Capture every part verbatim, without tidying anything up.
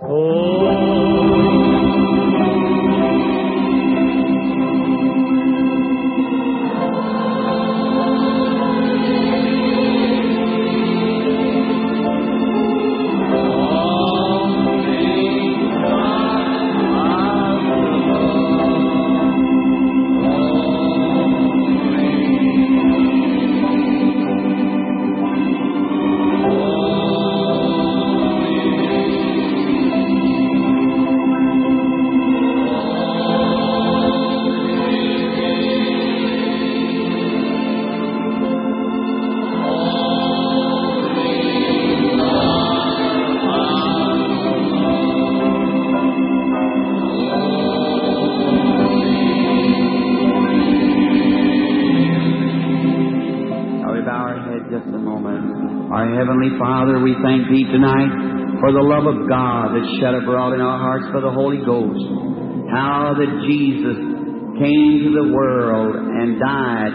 Father, we thank Thee tonight for the love of God that's shed abroad in our hearts for the Holy Ghost. How that Jesus came to the world and died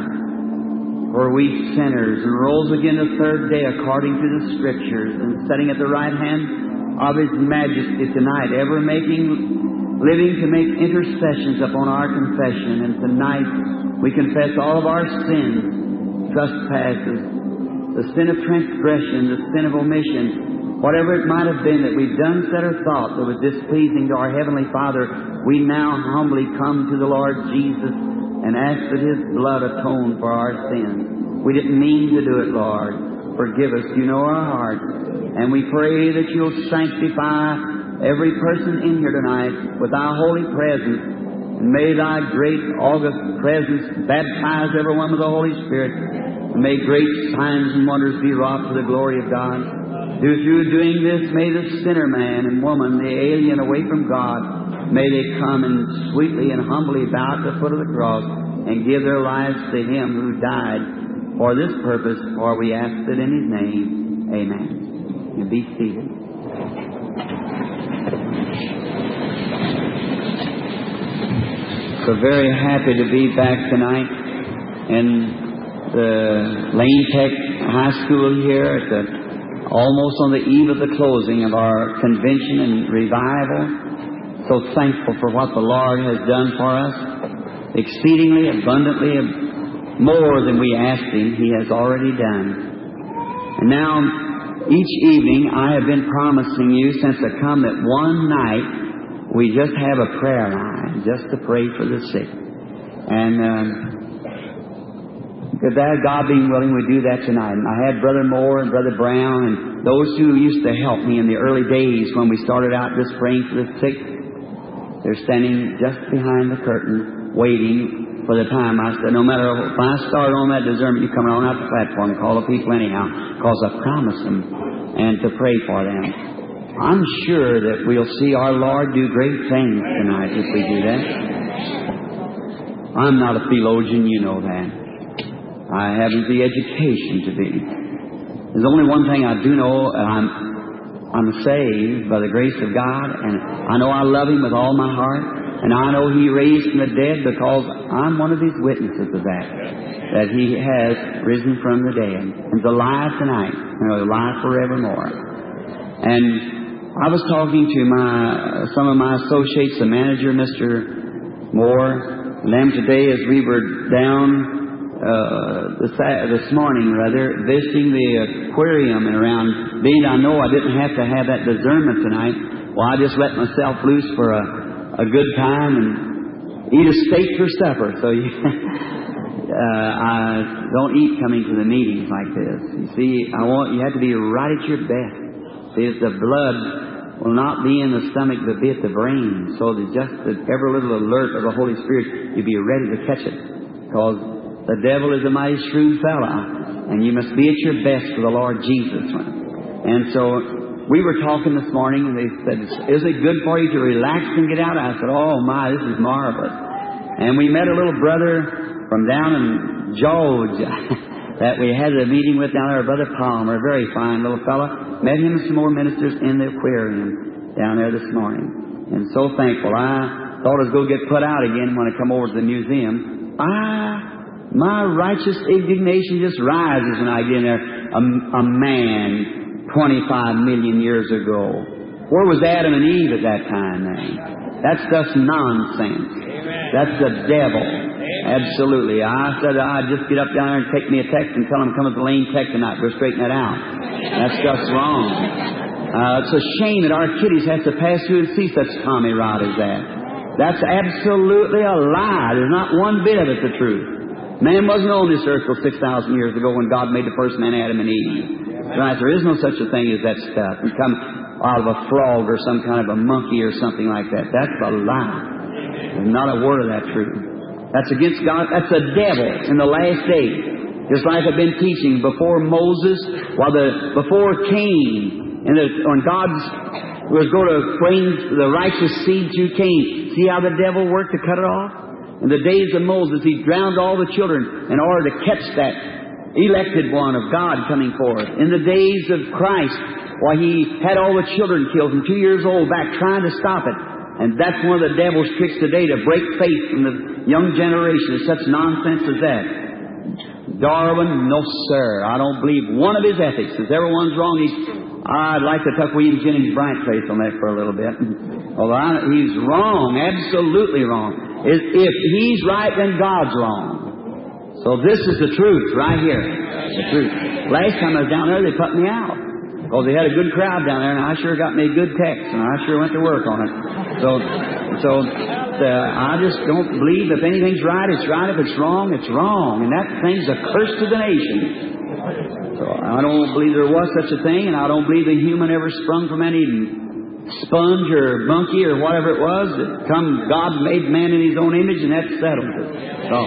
for we sinners and rose again the third day according to the Scriptures, and sitting at the right hand of His Majesty tonight, ever making, living to make intercessions upon our confession. And tonight we confess all of our sins, trespasses, the sin of transgression, the sin of omission, whatever it might have been that we've done, said, or thought that was displeasing to our Heavenly Father, we now humbly come to the Lord Jesus and ask that His blood atone for our sins. We didn't mean to do it, Lord. Forgive us. You know our hearts. And we pray that You'll sanctify every person in here tonight with Thy holy presence. And may Thy great august presence baptize everyone with the Holy Spirit. May great signs and wonders be wrought for the glory of God. Through doing this, may the sinner man and woman, the alien away from God, may they come and sweetly and humbly bow at the foot of the cross and give their lives to Him who died for this purpose, for we ask it in His name. Amen. And be seated. So very happy to be back tonight and the Lane Tech High School here, at the, almost on the eve of the closing of our convention and revival. So thankful for what the Lord has done for us. Exceedingly, abundantly, more than we asked Him, He has already done. And now, each evening, I have been promising you since I come that one night we just have a prayer line, just to pray for the sick. And um, If that, God being willing, we do that tonight. And I had Brother Moore and Brother Brown and those who used to help me in the early days when we started out just praying for the sick. They're standing just behind the curtain, waiting for the time. I said, no matter if I start on that discernment, you come on out the platform and call the people anyhow, because I promised them and to pray for them. I'm sure that we'll see our Lord do great things tonight if we do that. I'm not a theologian, you know that. I haven't the education to be. There's only one thing I do know, and I'm, I'm saved by the grace of God, and I know I love Him with all my heart, and I know He raised from the dead because I'm one of His witnesses of that, that He has risen from the dead, and is alive tonight, and alive forevermore. And I was talking to my some of my associates, the manager, Mister Moore, and them today as we were down Uh, this, this morning, rather, visiting the aquarium and around. Being I know I didn't have to have that discernment tonight, well, I just let myself loose for a, a good time and eat a steak for supper. So you, uh, I don't eat coming to the meetings like this. You see, I want you have to be right at your best. See, the blood will not be in the stomach but be at the brain. So that just the every little alert of the Holy Spirit, you'll be ready to catch it, because the devil is a mighty shrewd fella, and you must be at your best for the Lord Jesus. And so we were talking this morning, and they said, is it good for you to relax and get out? I said, oh my, this is marvelous. And we met a little brother from down in Georgia that we had a meeting with down there, Brother Palmer, a very fine little fella. Met him and some more ministers in the aquarium down there this morning. And so thankful. I thought I was going to get put out again when I come over to the museum. I... My righteous indignation just rises when I get in there. A, a man twenty-five million years ago Where was Adam and Eve at that time, man? That's just nonsense. That's the devil. Absolutely. I said I'd just get up down there and take me a text and tell him come at the Lane Tech tonight. We'll straighten that out. That's just wrong. Uh, it's a shame that our kiddies have to pass through and see such Tommy Rod as that. That's absolutely a lie. There's not one bit of it the truth. Man wasn't on this earth till six thousand years ago when God made the first man, Adam and Eve. Right? There is no such a thing as that stuff. You come out of a frog or some kind of a monkey or something like that. That's a lie. There's not a word of that truth. That's against God. That's the devil in the last days. Just like I've been teaching before Moses, while the before Cain, and the, when God was going to bring the righteous seed through Cain, see how the devil worked to cut it off? In the days of Moses, he drowned all the children in order to catch that elected one of God coming forth. In the days of Christ, why he had all the children killed from two years old back trying to stop it. And that's one of the devil's tricks today, to break faith from the young generation. Such nonsense as that. Darwin, no sir. I don't believe one of his ethics. If everyone's wrong, he's, I'd like to tuck William Jennings Bryant face on that for a little bit. Well, I, he's wrong, absolutely wrong. If he's right, then God's wrong. So this is the truth right here. The truth. Last time I was down there, they put me out. Because they had a good crowd down there, and I sure got me a good text, and I sure went to work on it. So, so uh, I just don't believe if anything's right, it's right. If it's wrong, it's wrong. And that thing's a curse to the nation. So I don't believe there was such a thing, and I don't believe the human ever sprung from any sponge or monkey or whatever it was. That come, God made man in His own image, and that settles it. So,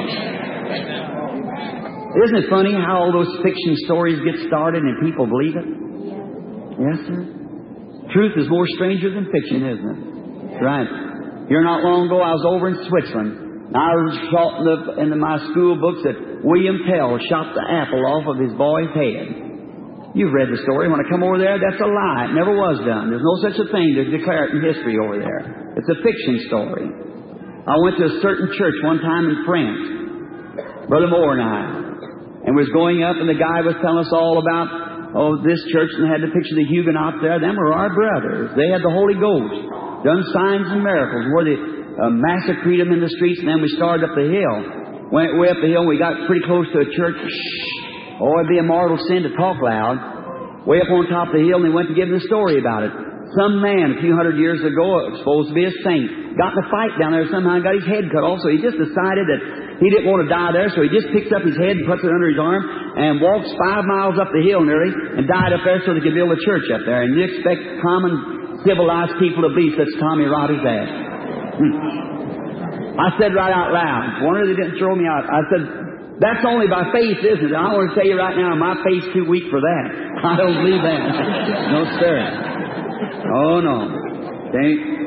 isn't it funny how all those fiction stories get started and people believe it? Yes, sir. Truth is more stranger than fiction, isn't it? Right. Here not long ago, I was over in Switzerland. And I was taught in, the, in the, my school books that William Tell shot the apple off of his boy's head. You've read the story. When I come over there, that's a lie. It never was done. There's no such a thing to declare it in history over there. It's a fiction story. I went to a certain church one time in France, Brother Moore and I, and was going up, and the guy was telling us all about oh, this church, and had the picture of the Huguenots there. Them were our brothers. They had the Holy Ghost, done signs and miracles, where they uh, massacred them in the streets, and then we started up the hill. Went way up the hill, and we got pretty close to a church. Shh. Oh, it'd be a mortal sin to talk loud. Way up on top of the hill, and they went to give them a story about it. Some man, a few hundred years ago, supposed to be a saint, got in a fight down there somehow and got his head cut off, so he just decided that he didn't want to die there, so he just picks up his head and puts it under his arm and walks five miles up the hill nearly and died up there so they could build a church up there. And you expect common civilized people to believe such Tommy Rod as that? Hmm. I said right out loud, wonder they didn't throw me out. I said, that's only by faith, isn't it? I want to tell you right now, my faith's too weak for that. I don't believe that. No, sir. Oh, no. Thank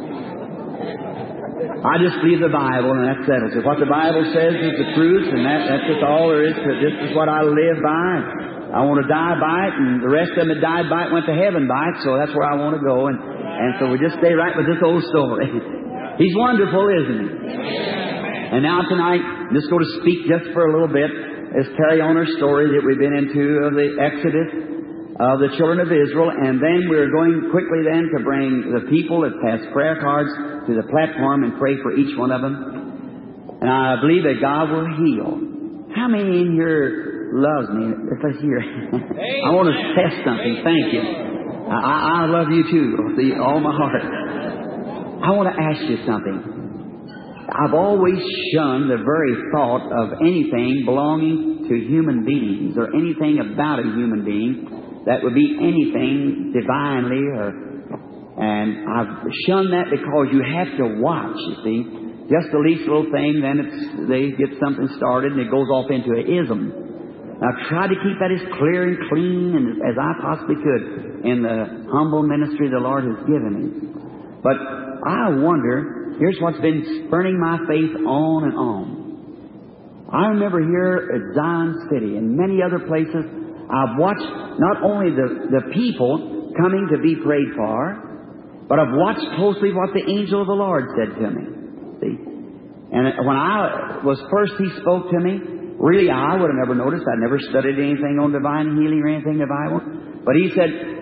I just believe the Bible, and that settles it. What the Bible says is the truth, and that, that's just all there is to it. This is what I live by. I want to die by it, and the rest of them that died by it went to heaven by it, so that's where I want to go. And, and so we just stay right with this old story. He's wonderful, isn't he? And now tonight, I'm just going to speak just for a little bit. Let's carry on our story that we've been into of the Exodus of the children of Israel, and then we're going quickly then to bring the people that pass prayer cards to the platform and pray for each one of them. And I believe that God will heal. How many in here loves me? Let's hear. I want to test something. Thank you. I, I love you too, with all my heart. I want to ask you something. I've always shunned the very thought of anything belonging to human beings or anything about a human being that would be anything divinely, or, and I've shunned that because you have to watch, you see. Just the least little thing, then it's, they get something started and it goes off into an ism. I've tried to keep that as clear and clean and as I possibly could in the humble ministry the Lord has given me. But I wonder, here's what's been spurning my faith on and on. I remember here at Zion City and many other places, I've watched not only the, the people coming to be prayed for, but I've watched closely what the angel of the Lord said to me. See? And when I was first, he spoke to me. Really, I would have never noticed. I'd never studied anything on divine healing or anything in the Bible. But he said,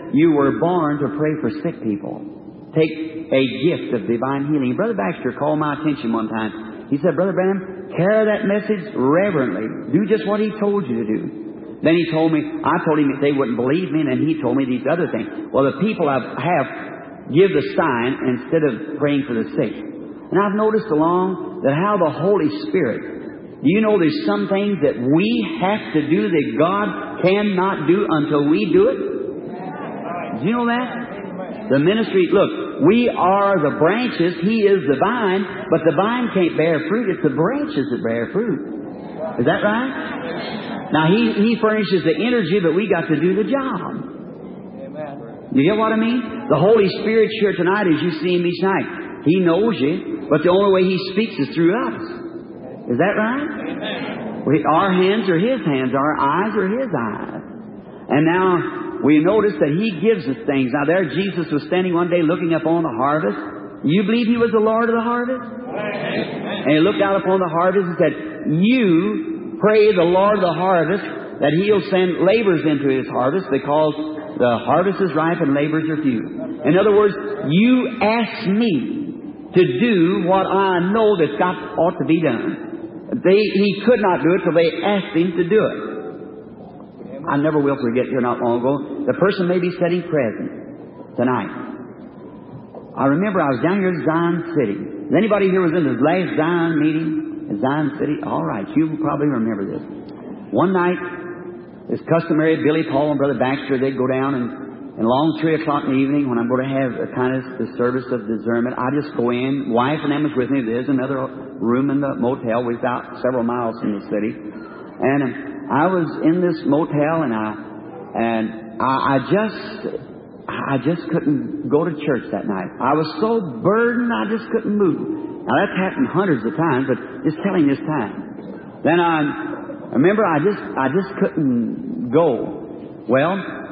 you were born to pray for sick people. Take a gift of divine healing. Brother Baxter called my attention one time. He said, Brother Branham, carry that message reverently. Do just what he told you to do. Then he told me, I told him that they wouldn't believe me, and then he told me these other things. Well, the people have, have give the sign instead of praying for the sick. And I've noticed along that how the Holy Spirit, do you know there's some things that we have to do that God cannot do until we do it? Do you know that? The ministry, look, we are the branches, He is the vine, but the vine can't bear fruit. It's the branches that bear fruit. Is that right? Now, He, he furnishes the energy, but we got to do the job. You get what I mean? The Holy Spirit's here tonight as you see Him each night. He knows you, but the only way He speaks is through us. Is that right? We, our hands are His hands, our eyes are His eyes. And now, we notice that He gives us things. Now there Jesus was standing one day looking upon the harvest. You believe He was the Lord of the harvest? And He looked out upon the harvest and said, you pray the Lord of the harvest that He'll send laborers into His harvest because the harvest is ripe and laborers are few. In other words, you ask me to do what I know that's got ought to be done. They, he could not do it till they asked Him to do it. I never will forget here not long ago. The person may be sitting present tonight. I remember I was down here at Zion City. Is anybody here was in the last Zion meeting at Zion City? All right, you probably remember this. One night, it's customary, Billy Paul and Brother Baxter, they'd go down and, and along three o'clock in the evening when I'm going to have a kind of the service of discernment, I just go in. Wife and them was with me. There's another room in the motel. We're about several miles from the city. And um, I was in this motel, and I and I, I just I just couldn't go to church that night. I was so burdened, I just couldn't move. Now that's happened hundreds of times, but just telling this time. Then I remember I just I just couldn't go. Well,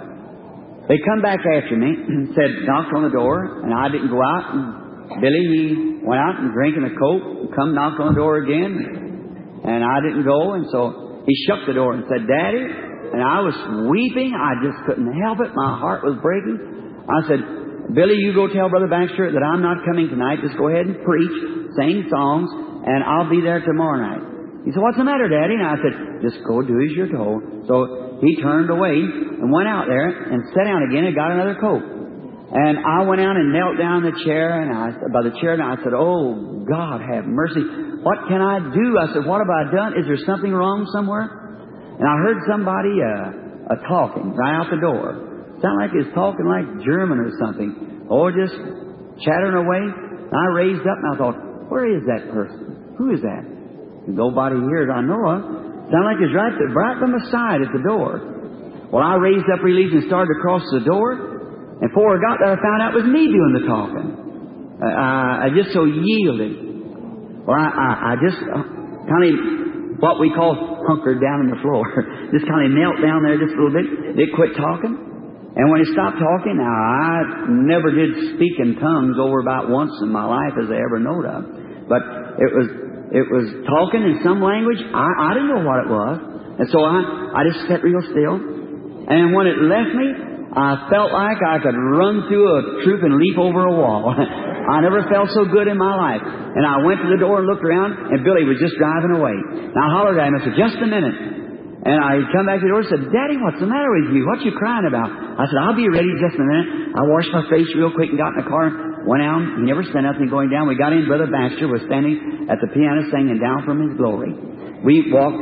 they come back after me and said, knocked on the door, and I didn't go out. And Billy, he went out and drank in a Coke, come knocked on the door again, and I didn't go, and so he shut the door and said, Daddy, and I was weeping. I just couldn't help it. My heart was breaking. I said, Billy, you go tell Brother Baxter that I'm not coming tonight. Just go ahead and preach, sing songs, and I'll be there tomorrow night. He said, what's the matter, Daddy? And I said, just go do as you're told. So he turned away and went out there and sat down again and got another Coke. And I went out and knelt down in the chair, and I by the chair, and I said, oh, God, have mercy. What can I do? I said, what have I done? Is there something wrong somewhere? And I heard somebody uh, uh, talking right out the door. Sounded like he was talking like German or something. Or just chattering away. And I raised up and I thought, where is that person? Who is that? Nobody here that I know of. Sounded like he was right, right by my side at the door. Well, I raised up relief and started across the door. And before I got there, I found out it was me doing the talking. Uh, I, I just so yielded. Well, I, I, I just uh, kind of, what we call hunkered down on the floor. Just kind of knelt down there just a little bit. They quit talking. And when he stopped talking, now, I never did speak in tongues over about once in my life as I ever knowed of. But it was it was talking in some language. I, I didn't know what it was. And so I, I just sat real still. And when it left me, I felt like I could run through a troop and leap over a wall. I never felt so good in my life. And I went to the door and looked around, and Billy was just driving away. And I hollered at him. I said, just a minute. And I come back to the door and said, Daddy, what's the matter with you? What you crying about? I said, I'll be ready just a minute. I washed my face real quick and got in the car, went out. He never said nothing going down. We got in. Brother Baxter was standing at the piano singing Down from His Glory. We walked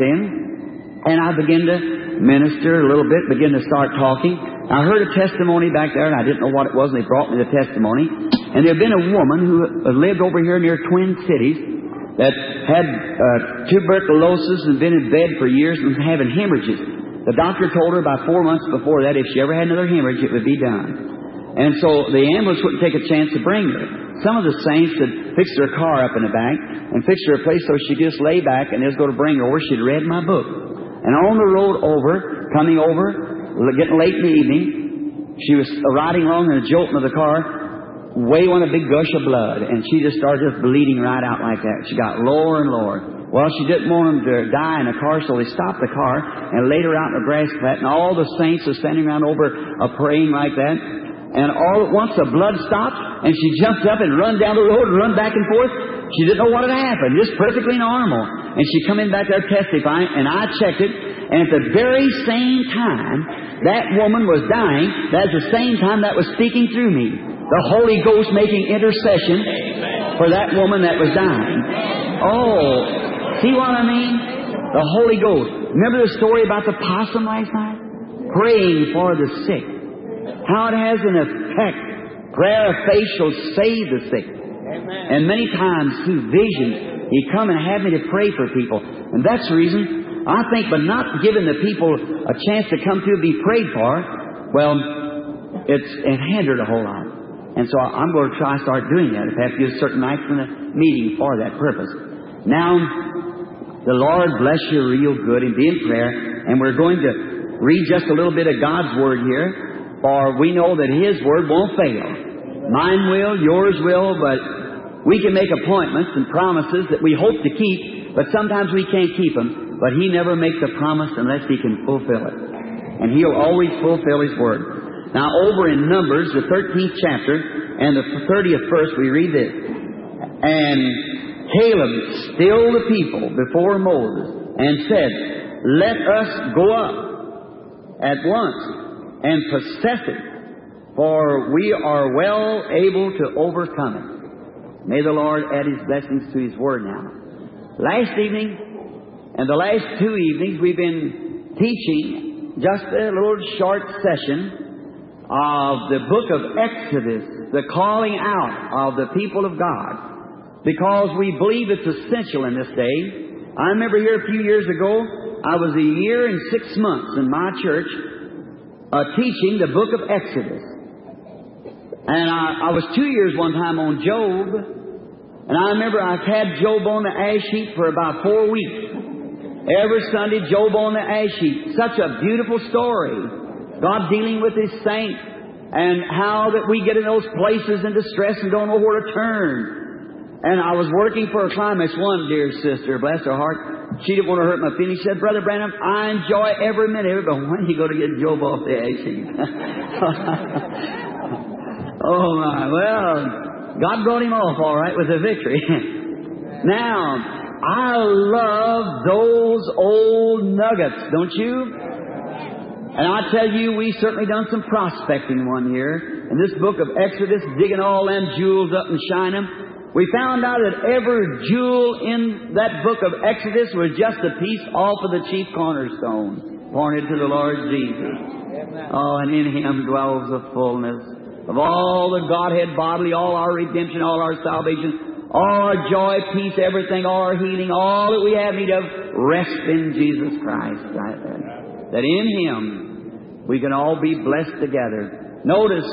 in, and I began to minister a little bit, began to start talking. I heard a testimony back there, and I didn't know what it was, and they brought me the testimony. And there had been a woman who lived over here near Twin Cities that had uh, tuberculosis and been in bed for years and was having hemorrhages. The doctor told her about four months before that if she ever had another hemorrhage, it would be done. And so the ambulance wouldn't take a chance to bring her. Some of the saints had fixed her car up in the back and fixed her a place so she could just lay back and they was going to bring her over. She'd read my book. And on the road over, coming over, getting late in the evening, she was riding along in a jolting of the car, way went a big gush of blood, and she just started just bleeding right out like that. She got lower and lower. Well, she didn't want him to die in a car, so they stopped the car and laid her out in a grass plat, and all the saints are standing around over uh, praying like that. And all at once the blood stopped, and she jumped up and run down the road and run back and forth. She didn't know what had happened, just perfectly normal. And she come in back there testifying, and I checked it, and at the very same time that woman was dying, that's the same time that was speaking through me. The Holy Ghost making intercession for that woman that was dying. Oh, see what I mean? The Holy Ghost. Remember the story about the possum last night? Praying for the sick. How it has an effect. Prayer of faith shall save the sick. Amen. And many times through visions, He come and had me to pray for people. And that's the reason, I think, by not giving the people a chance to come through and be prayed for, well, it's it hindered a whole lot. And so I'm going to try to start doing that if I have to use certain nights in the meeting for that purpose. Now, the Lord bless you real good and be in prayer. And we're going to read just a little bit of God's Word here. For we know that His Word won't fail. Mine will, yours will, but we can make appointments and promises that we hope to keep, but sometimes we can't keep them. But He never makes a promise unless He can fulfill it. And He'll always fulfill His Word. Now over in Numbers, the thirteenth chapter, and the thirtieth verse, we read this. And Caleb stilled the people before Moses and said, let us go up at once and possess it, for we are well able to overcome it. May the Lord add His blessings to His Word now. Last evening and the last two evenings we've been teaching just a little short session of the book of Exodus, the calling out of the people of God, because we believe it's essential in this day. I remember here a few years ago, I was a year and six months in my church Uh, teaching the book of Exodus. And I, I was two years one time on Job. And I remember I had Job on the ash heap for about four weeks. Every Sunday, Job on the ash heap. Such a beautiful story. God dealing with His saints. And how that we get in those places in distress and don't know where to turn. And I was working for a climax. One dear sister, bless her heart, she didn't want to hurt my feelings. She said, Brother Branham, I enjoy every minute of it, but when are you going to get Job off the ash heap? Oh my, well, God brought him off all right with a victory. Now, I love those old nuggets, don't you? And I tell you, we certainly done some prospecting one year. In this book of Exodus, digging all them jewels up and shining them. We found out that every jewel in that book of Exodus was just a piece off of the chief cornerstone, pointed to the Lord Jesus. Oh, and in Him dwells the fullness of all the Godhead bodily, all our redemption, all our salvation, all our joy, peace, everything, all our healing, all that we have need of, rest in Jesus Christ. Right there. That in Him we can all be blessed together. Notice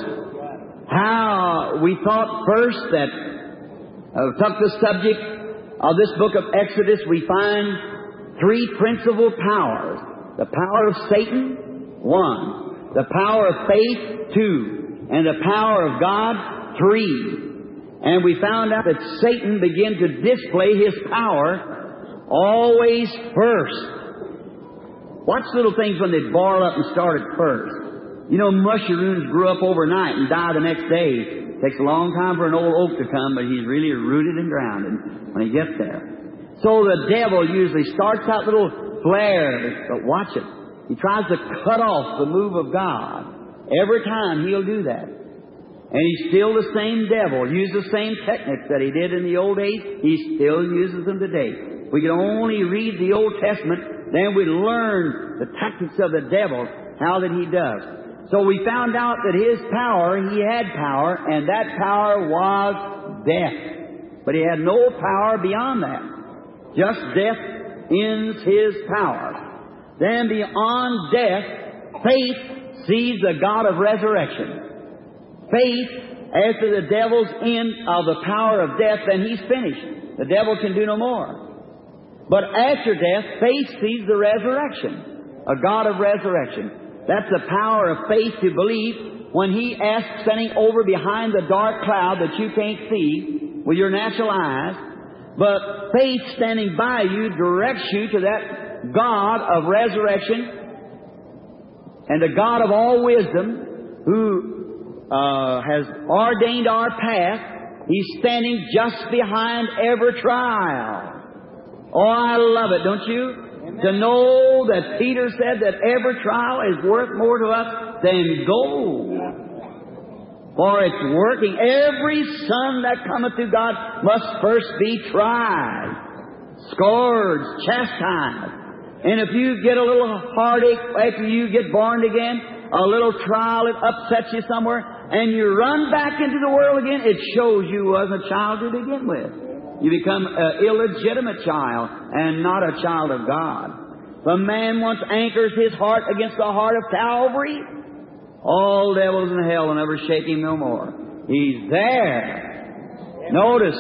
how we thought first that Uh, took the subject of this book of Exodus, we find three principal powers. The power of Satan, one. The power of faith, two. And the power of God, three. And we found out that Satan began to display his power always first. Watch little things when they boil up and start at first. You know, mushrooms grew up overnight and die the next day. Takes a long time for an old oak to come, but he's really rooted and grounded when he gets there. So the devil usually starts out little flares, but watch it. He tries to cut off the move of God. Every time he'll do that. And he's still the same devil, uses the same techniques that he did in the old days. He still uses them today. We can only read the Old Testament, then we learn the tactics of the devil, how that he does. So we found out that his power, he had power, and that power was death. But he had no power beyond that. Just death ends his power. Then beyond death, faith sees the God of resurrection. Faith, after the devil's end of the power of death, then he's finished. The devil can do no more. But after death, faith sees the resurrection. A God of resurrection. That's the power of faith to believe when He asks, standing over behind the dark cloud that you can't see with your natural eyes, But faith standing by you directs you to that God of resurrection and the God of all wisdom who uh, has ordained our path. He's standing just behind every trial. Oh, I love it, don't you? Amen. To know that Peter said that every trial is worth more to us than gold. For it's working. Every son that cometh to God must first be tried, scourged, chastised. And if you get a little heartache after you get born again, a little trial that upsets you somewhere, and you run back into the world again, it shows you wasn't a child to begin with. You become an illegitimate child and not a child of God. If a man once anchors his heart against the heart of Calvary, all devils in hell will never shake him no more. He's there. Notice,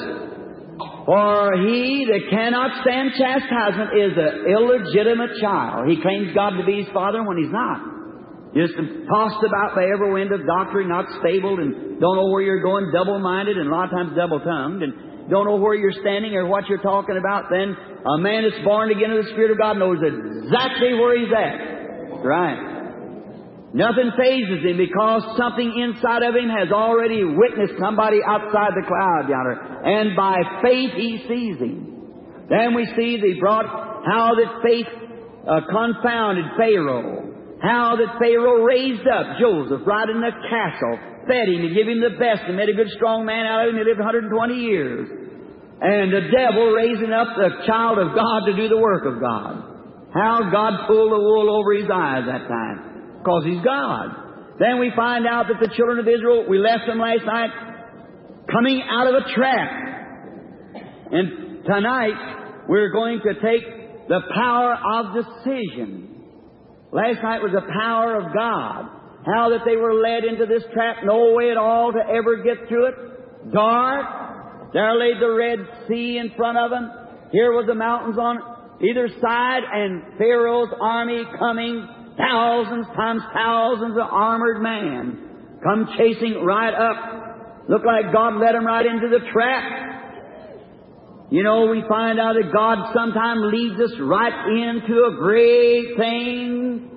for he that cannot stand chastisement is an illegitimate child. He claims God to be his father when he's not. Just tossed about by every wind of doctrine, not stable, and don't know where you're going, double-minded, and a lot of times double-tongued, and don't know where you're standing or what you're talking about. Then a man that's born again of the Spirit of God knows exactly where he's at. Right. Nothing phases him because something inside of him has already witnessed somebody outside the cloud yonder. And by faith he sees him. Then we see they brought how that faith uh, confounded Pharaoh. How that Pharaoh raised up Joseph right in the castle, fed him and gave him the best and made a good strong man out of him. He lived one hundred twenty years. And the devil raising up the child of God to do the work of God. How God pulled the wool over his eyes that time. Because he's God. Then we find out that the children of Israel, we left them last night, coming out of a trap. And tonight, we're going to take the power of decision. Last night was the power of God. How that they were led into this trap, no way at all to ever get through it. Dark. There lay the Red Sea in front of them. Here was the mountains on either side, and Pharaoh's army coming. Thousands times thousands of armored men come chasing right up. Look like God led them right into the trap. You know, we find out that God sometimes leads us right into a great thing,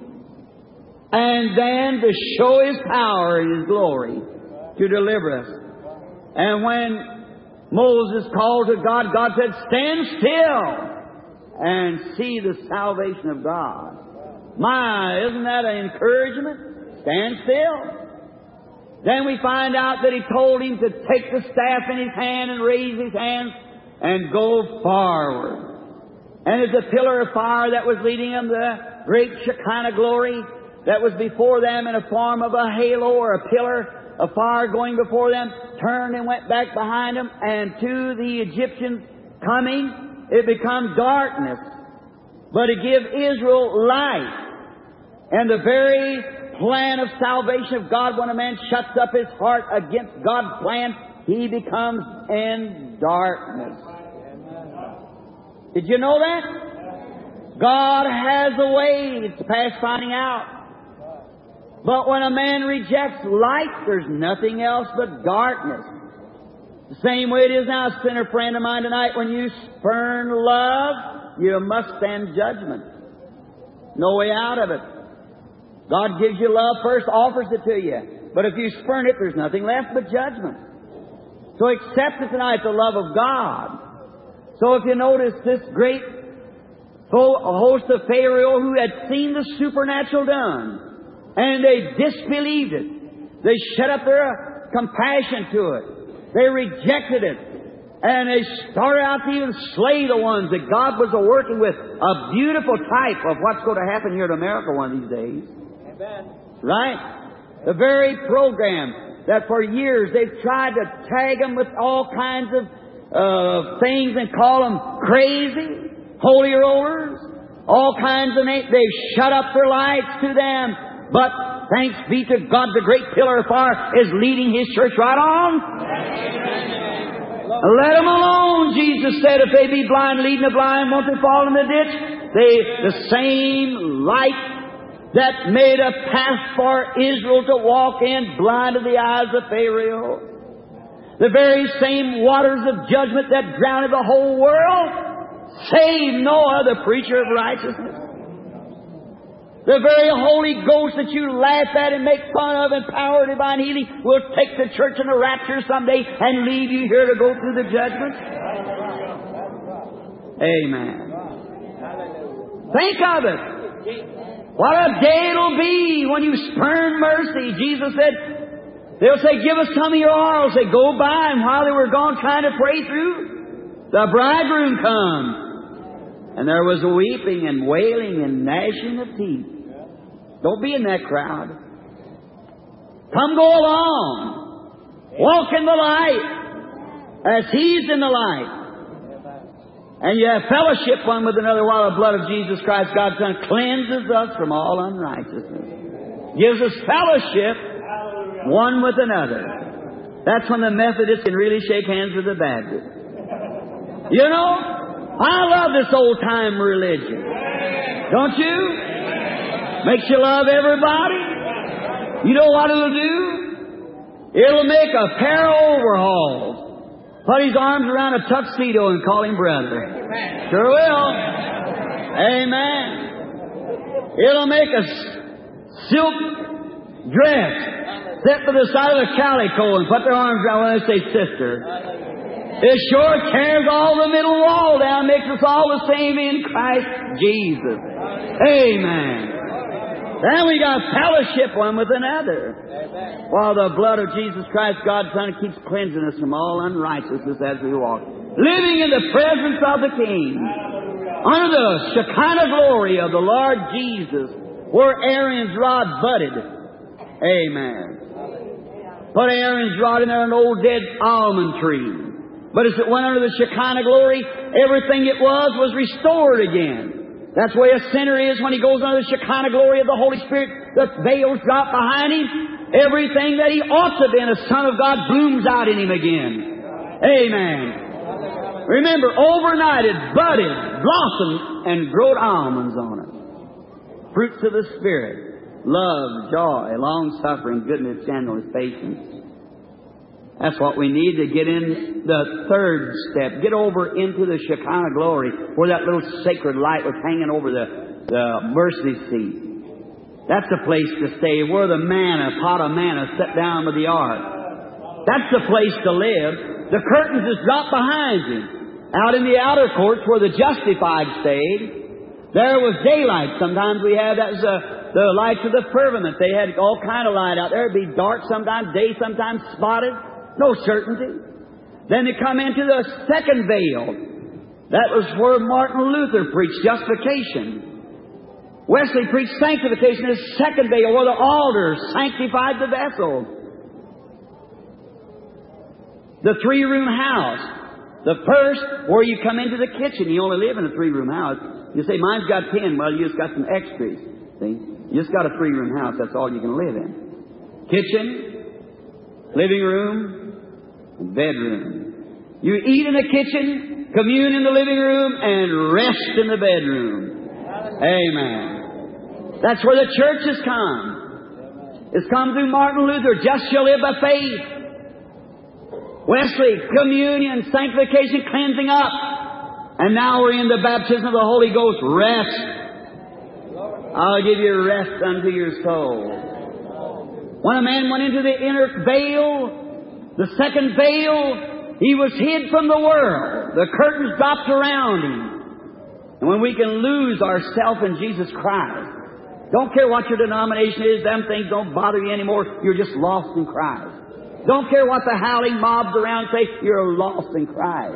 and then to show His power and His glory to deliver us. And when Moses called to God, God said, "Stand still and see the salvation of God." My, isn't that an encouragement? Stand still. Then we find out that He told him to take the staff in his hand and raise his hands and go forward. And it's a pillar of fire that was leading them, the great Shekinah glory that was before them in a form of a halo or a pillar of fire going before them, turned and went back behind them, and to the Egyptians coming, it became darkness. But it gave Israel light. And the very plan of salvation of God, when a man shuts up his heart against God's plan, he becomes in darkness. Did you know that? God has a way. It's past finding out. But when a man rejects light, there's nothing else but darkness. The same way it is now, sinner friend of mine tonight. When you spurn love, you must stand judgment. No way out of it. God gives you love first, offers it to you. But if you spurn it, there's nothing left but judgment. So accept it tonight, the love of God. So if you notice this great host of Pharaoh who had seen the supernatural done, and they disbelieved it. They shut up their compassion to it. They rejected it. And they started out to even slay the ones that God was working with. A beautiful type of what's going to happen here in America one of these days. Amen. Right? The very program that for years they've tried to tag them with all kinds of uh, things and call them crazy, holy rollers, all kinds of names. They've shut up their lights to them. But thanks be to God, the great pillar of fire is leading His church right on. Amen. Let them alone, Jesus said. If they be blind, leading the blind, won't they fall in the ditch? They, the same light that made a path for Israel to walk in blinded the eyes of Pharaoh. The very same waters of judgment that drowned the whole world save no other preacher of righteousness. The very Holy Ghost that you laugh at and make fun of and power of divine healing will take the church in a rapture someday and leave you here to go through the judgment. Amen. Think of it. What a day it'll be when you spurn mercy. Jesus said, they'll say, give us some of your oil. Say, go by. And while they were gone trying to pray through, the bridegroom comes. And there was weeping and wailing and gnashing of teeth. Don't be in that crowd. Come go along. Walk in the light as He's in the light. And you have fellowship one with another while the blood of Jesus Christ, God's Son, cleanses us from all unrighteousness. Gives us fellowship one with another. That's when the Methodists can really shake hands with the Baptists. You know, I love this old-time religion. Don't you? Makes you love everybody. You know what it'll do? It'll make a pair of overhauls. Put his arms around a tuxedo and call him brother. Sure will. Amen. It'll make a silk dress set to the side of a calico and put their arms around when they say sister. It sure tears all the middle wall down, makes us all the same in Christ Jesus. Amen. Then we got fellowship one with another. While the blood of Jesus Christ, God's Son, keeps cleansing us from all unrighteousness as we walk. Living in the presence of the King. Under the Shekinah glory of the Lord Jesus. Where Aaron's rod budded. Amen. Put Aaron's rod in there, an old dead almond tree. But as it went under the Shekinah glory, everything it was was restored again. That's the way a sinner is when he goes under the Shekinah glory of the Holy Spirit. The veils drop behind him. Everything that he ought to be, a Son of God, blooms out in him again. Amen. Remember, overnight it budded, blossomed, and growed almonds on it. Fruits of the Spirit. Love, joy, long-suffering, goodness, gentleness, patience. That's what we need to get in the third step. Get over into the Shekinah glory where that little sacred light was hanging over the, the mercy seat. That's the place to stay. Where the manna, pot of manna, set down with the ark. That's the place to live. The curtains just dropped behind you. Out in the outer courts where the justified stayed, there was daylight. Sometimes we had that was uh, the lights of the firmament. They had all kind of light out there. It'd be dark sometimes, day sometimes, spotted. No certainty. Then they come into the second veil. That was where Martin Luther preached justification. Wesley preached sanctification. The second veil where the altar sanctified the vessel. The three-room house. The first, where you come into the kitchen. You only live in a three-room house. You say, mine's got ten. Well, you just got some extras. See? You just got a three-room house. That's all you can live in. Kitchen, living room, bedroom. You eat in the kitchen, commune in the living room, and rest in the bedroom. Amen. That's where the church has come. It's come through Martin Luther. Just shall live by faith. Wesley, communion, sanctification, cleansing up. And now we're in the baptism of the Holy Ghost. Rest. I'll give you rest unto your soul. When a man went into the inner veil, the second veil, he was hid from the world. The curtains dropped around him. And when we can lose ourselves in Jesus Christ, don't care what your denomination is, them things don't bother you anymore. You're just lost in Christ. Don't care what the howling mobs around say, you're lost in Christ.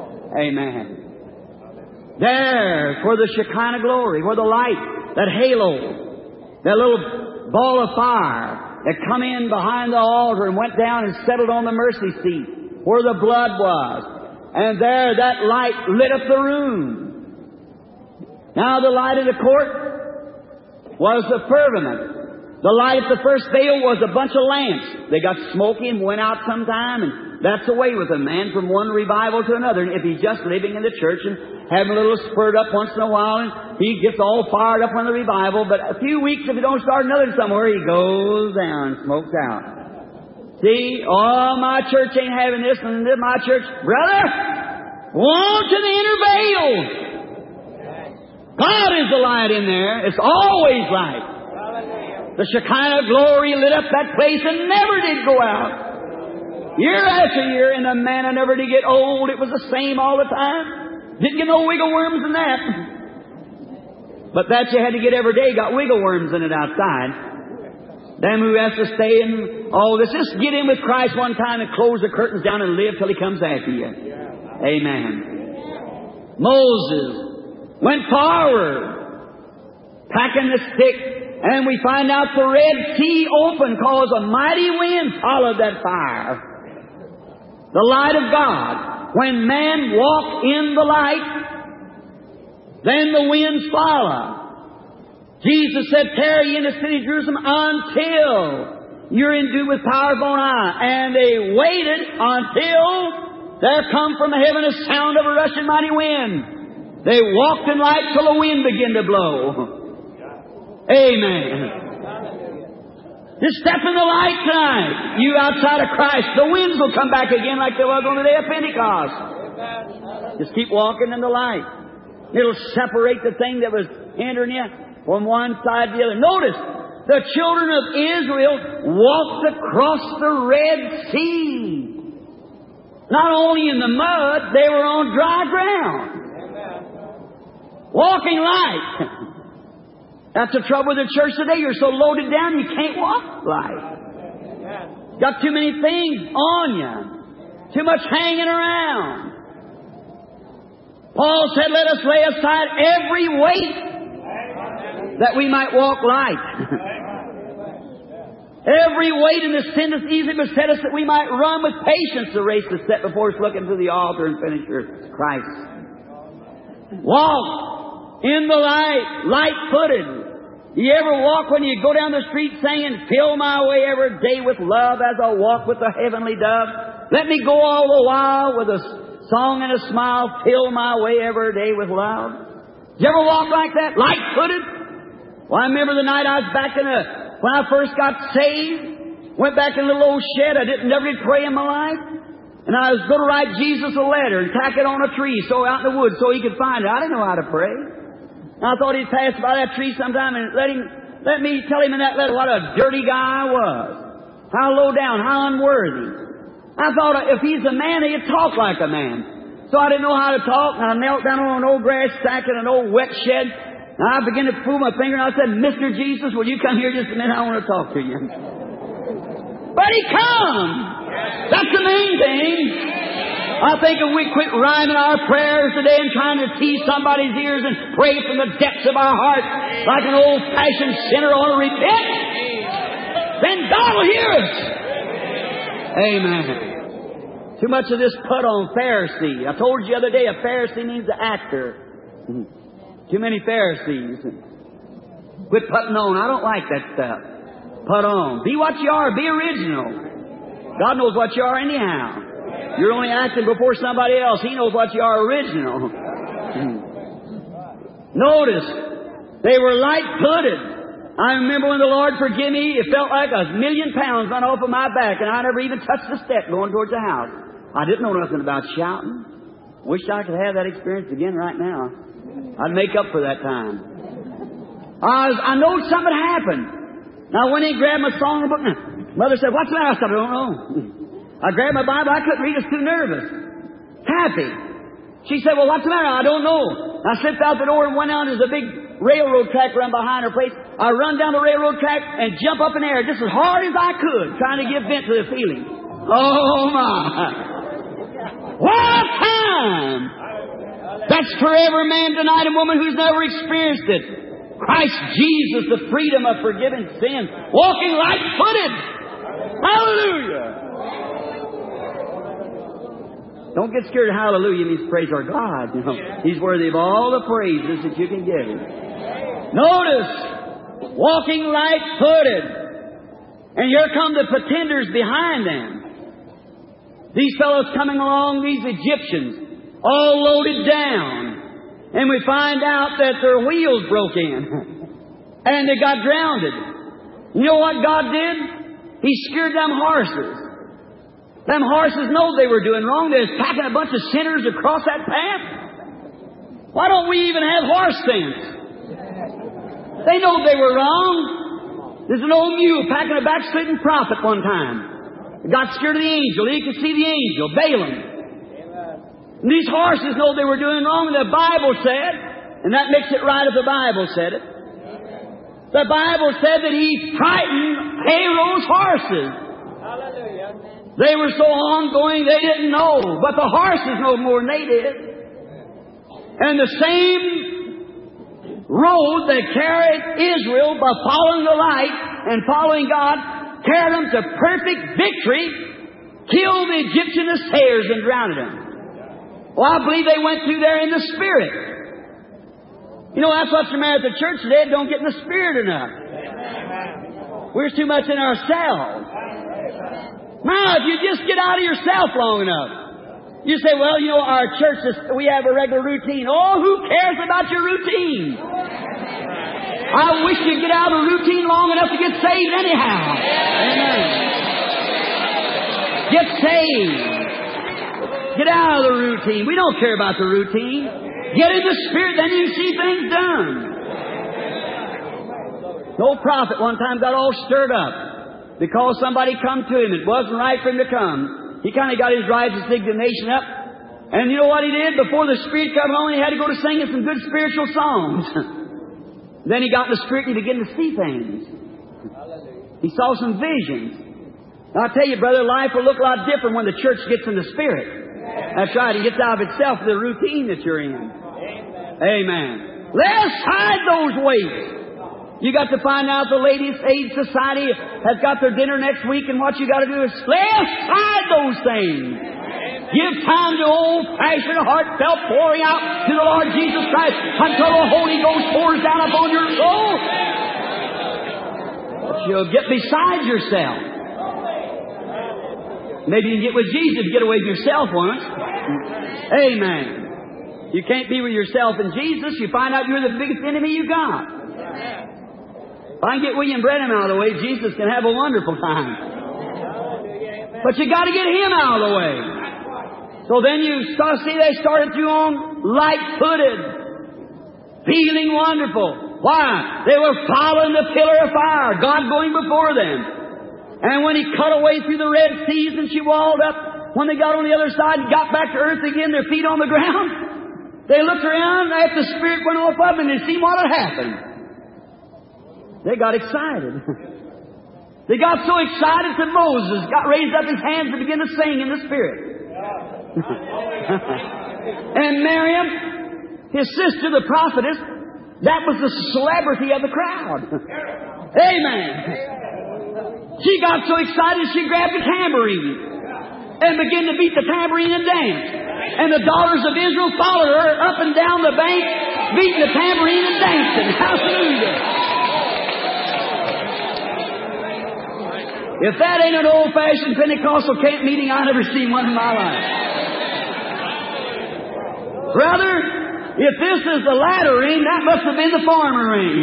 Amen. There's where the Shekinah glory, where the light, that halo, that little ball of fire, that come in behind the altar and went down and settled on the mercy seat where the blood was. And there that light lit up the room. Now the light of the court was the firmament. The light at the first veil was a bunch of lamps. They got smoky and went out sometime, and that's the way with a man from one revival to another. And if he's just living in the church and having a little spurt up once in a while, and he gets all fired up on the revival, but a few weeks if he don't start another somewhere, he goes down, smokes out. See, oh, my church ain't having this, and my church, brother, go on to the inner veil. God is the light in there. It's always light. The Shekinah glory lit up that place and never did go out. Year after year, and the manna never did get old. It was the same all the time. Didn't get no wiggle worms in that. But that you had to get every day got wiggle worms in it outside. Them who has to stay in all this, just get in with Christ one time and close the curtains down and live till He comes after you. Amen. Moses went forward, packing the stick, and we find out the Red Sea opened because a mighty wind followed that fire. The light of God. When man walk in the light, then the winds follow. Jesus said, tarry ye in the city of Jerusalem until you're endued with power from on high. And they waited until there come from heaven a sound of a rushing mighty wind. They walked in light till the wind began to blow. Amen. Just step in the light tonight. You outside of Christ, the winds will come back again like they was on the day of Pentecost. Just keep walking in the light. It'll separate the thing that was hindering you from one side to the other. Notice, the children of Israel walked across the Red Sea. Not only in the mud, they were on dry ground. Walking light. That's the trouble with the church today. You're so loaded down you can't walk light. Got too many things on you. Too much hanging around. Paul said, let us lay aside every weight that we might walk light. Every weight and the sin that easily beset us, that we might run with patience the race that's set before us, looking to the altar and finisher, Christ. Walk in the light, light-footed. You ever walk when you go down the street singing, fill my way every day with love as I walk with the heavenly dove? Let me go all the while with a song and a smile, fill my way every day with love. Did you ever walk like that, light-footed? Well, I remember the night I was back in a, when I first got saved, went back in a little old shed. I didn't never did pray in my life. And I was going to write Jesus a letter and tack it on a tree, so out in the woods, so He could find it. I didn't know how to pray. And I thought He'd pass by that tree sometime and let him, let me tell him in that letter what a dirty guy I was. How low down, how unworthy. I thought if He's a man, He'd talk like a man. So I didn't know how to talk, and I knelt down on an old grass stack in an old wet shed. And I began to pull my finger, and I said, Mister Jesus, will you come here just a minute? I want to talk to you. But He come. That's the main thing. I think if we quit rhyming our prayers today and trying to tease somebody's ears and pray from the depths of our heart like an old-fashioned sinner ought to repent, then God will hear us. Amen. Too much of this put on Pharisee. I told you the other day, a Pharisee means an actor. Too many Pharisees. Quit putting on. I don't like that stuff. Put on. Be what you are. Be original. God knows what you are anyhow. You're only acting before somebody else. He knows what you are original. Notice, they were light-footed. I remember when the Lord forgive me, it felt like a million pounds run off of my back, and I never even touched the step going towards the house. I didn't know nothing about shouting. Wish I could have that experience again right now. I'd make up for that time. I, was, I know something happened. Now, I went in and grabbed my song book. Mother said, what's the matter? I said, I don't know. I grabbed my Bible. I couldn't read. I was too nervous. Happy. She said, well, what's the matter? I don't know. I slipped out the door and went out. There's a big railroad track run behind her place. I run down the railroad track and jump up in the air just as hard as I could, trying to give vent to the feeling. Oh, my. What a time! That's for every man tonight and woman who's never experienced it. Christ Jesus, the freedom of forgiving sin, walking light-footed. Hallelujah! Don't get scared of hallelujah means praise our God. You know, He's worthy of all the praises that you can give Him. Notice, walking light-footed. And here come the pretenders behind them. These fellows coming along, these Egyptians, all loaded down. And we find out that their wheels broke in. And they got drowned. You know what God did? He scared them horses. Them horses know they were doing wrong. They was packing a bunch of sinners across that path. Why don't we even have horse sense? They know they were wrong. There's an old mule packing a backslidden prophet one time. He got scared of the angel. He could see the angel, Balaam. And these horses know they were doing wrong, and the Bible said, and that makes it right if the Bible said it. The Bible said that he frightened Pharaoh's horses. They were so ongoing they didn't know, but the horses know more than they did. And the same road that carried Israel by following the light and following God carried them to perfect victory, killed the Egyptian Assyrians and drowned them. Well, I believe they went through there in the Spirit. You know, that's what's the matter at the church today. Don't get in the Spirit enough. We're too much in ourselves. Now, if you just get out of yourself long enough, you say, well, you know, our church, is, we have a regular routine. Oh, who cares about your routine? I wish you'd get out of the routine long enough to get saved anyhow. Amen. Get saved. Get out of the routine. We don't care about the routine. Get in the Spirit, then you see things done. The old prophet one time got all stirred up because somebody come to him. It wasn't right for him to come. He kind of got his righteous indignation up. And you know what he did? Before the Spirit come on, he had to go to singing some good spiritual songs. Then he got in the Spirit and he began to see things. He saw some visions. Now, I'll tell you, brother, life will look a lot different when the church gets in the Spirit. That's right. It gets out of itself, the routine that you're in. Amen. Lay aside those weights. You got to find out the Ladies' Aid Society has got their dinner next week, and what you got to do is lay aside those things. Give time to old-fashioned, heartfelt pouring out to the Lord Jesus Christ until the Holy Ghost pours down upon your soul. But you'll get beside yourself. Maybe you can get with Jesus, get away from yourself once. Amen. You can't be with yourself and Jesus. You find out you're the biggest enemy you got. If I can get William Branham out of the way, Jesus can have a wonderful time. But you got to get him out of the way. So then you start see they started you on light-footed, feeling wonderful. Why? They were following the pillar of fire, God going before them. And when He cut away through the Red Seas and she walled up, when they got on the other side and got back to earth again, their feet on the ground, they looked around after the Spirit went off of them and they seen what had happened. They got excited. They got so excited that Moses got raised up his hands and began to sing in the Spirit. And Miriam, his sister, the prophetess, that was the celebrity of the crowd. Amen. She got so excited she grabbed a tambourine and began to beat the tambourine and dance. And the daughters of Israel followed her up and down the bank, beating the tambourine and dancing. Hallelujah. If that ain't an old-fashioned Pentecostal camp meeting, I've never seen one in my life. Brother, if this is the latter ring, that must have been the former ring.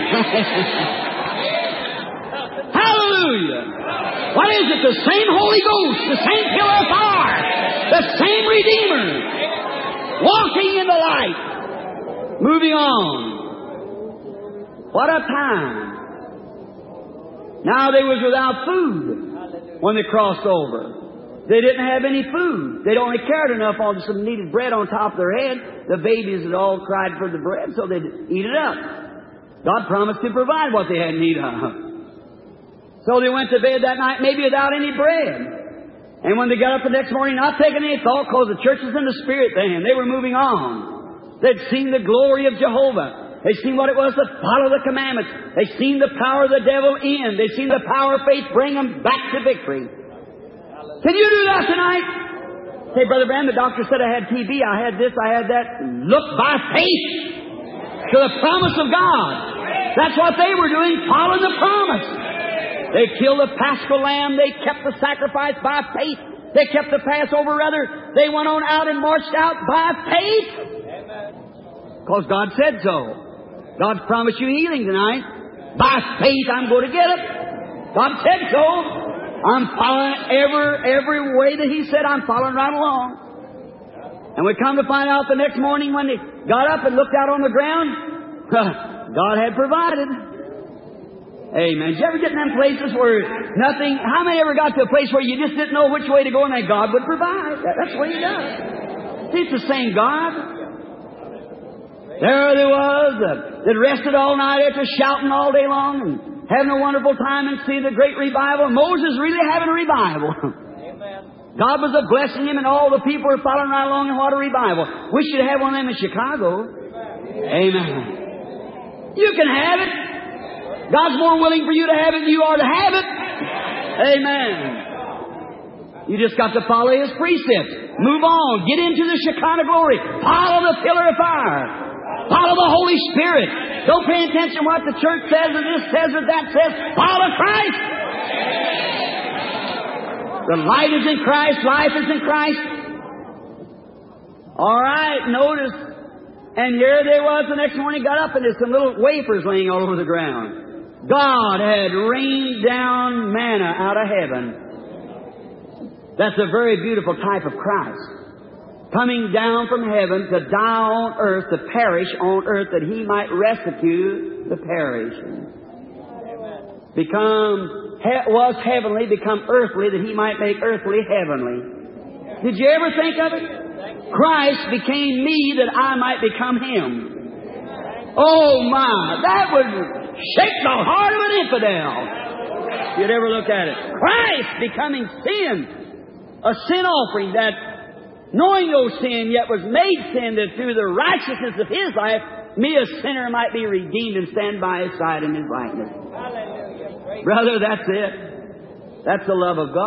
Hallelujah. What is it? The same Holy Ghost, the same pillar of fire, the same Redeemer, walking in the light, moving on. What a time. Now they was without food when they crossed over. They didn't have any food. They'd only cared enough on some needed bread on top of their head. The babies had all cried for the bread, so they'd eat it up. God promised to provide what they had need of. So they went to bed that night maybe without any bread. And when they got up the next morning, not taking any thought, because the church was in the Spirit then. They were moving on. They'd seen the glory of Jehovah. They'd seen what it was to follow the commandments. They'd seen the power of the devil in. They'd seen the power of faith bring them back to victory. Can you do that tonight? Say, Brother Branham, the doctor said I had T B, I had this, I had that. Look by faith to the promise of God. That's what they were doing, following the promise. They killed the Paschal lamb. They kept the sacrifice by faith. They kept the Passover, rather. They went on out and marched out by faith. Because God said so. God promised you healing tonight. By faith, I'm going to get it. God said so. I'm following every, every way that He said, I'm following right along. And we come to find out the next morning when they got up and looked out on the ground, God had provided. Amen. Did you ever get in them places where nothing... How many ever got to a place where you just didn't know which way to go and that God would provide? That's what He does. See, it's the same God. There they was, uh, that rested all night after shouting all day long and having a wonderful time and seeing the great revival. Moses really having a revival. Amen. God was a blessing him and all the people were following right along, and what a revival. We should have one of them in Chicago. Amen. Amen. You can have it. God's more willing for you to have it than you are to have it. Amen. You just got to follow His precepts. Move on. Get into the Shekinah glory. Follow the pillar of fire. Follow the Holy Spirit. Don't pay attention to what the church says or this says or that says. Follow Christ. The light is in Christ. Life is in Christ. All right. Notice. And here they was the next morning, got up and there's some little wafers laying all over the ground. God had rained down manna out of heaven. That's a very beautiful type of Christ. Coming down from heaven to die on earth, to perish on earth, that He might rescue the perishing. Become, he, was heavenly, become earthly, that He might make earthly heavenly. Did you ever think of it? Christ became me that I might become Him. Oh my, that would shake the heart of an infidel. If you'd ever look at it. Christ becoming sin. A sin offering that, knowing no sin, yet was made sin, that through the righteousness of His life, me a sinner might be redeemed and stand by His side in His likeness. Brother, that's it. That's the love of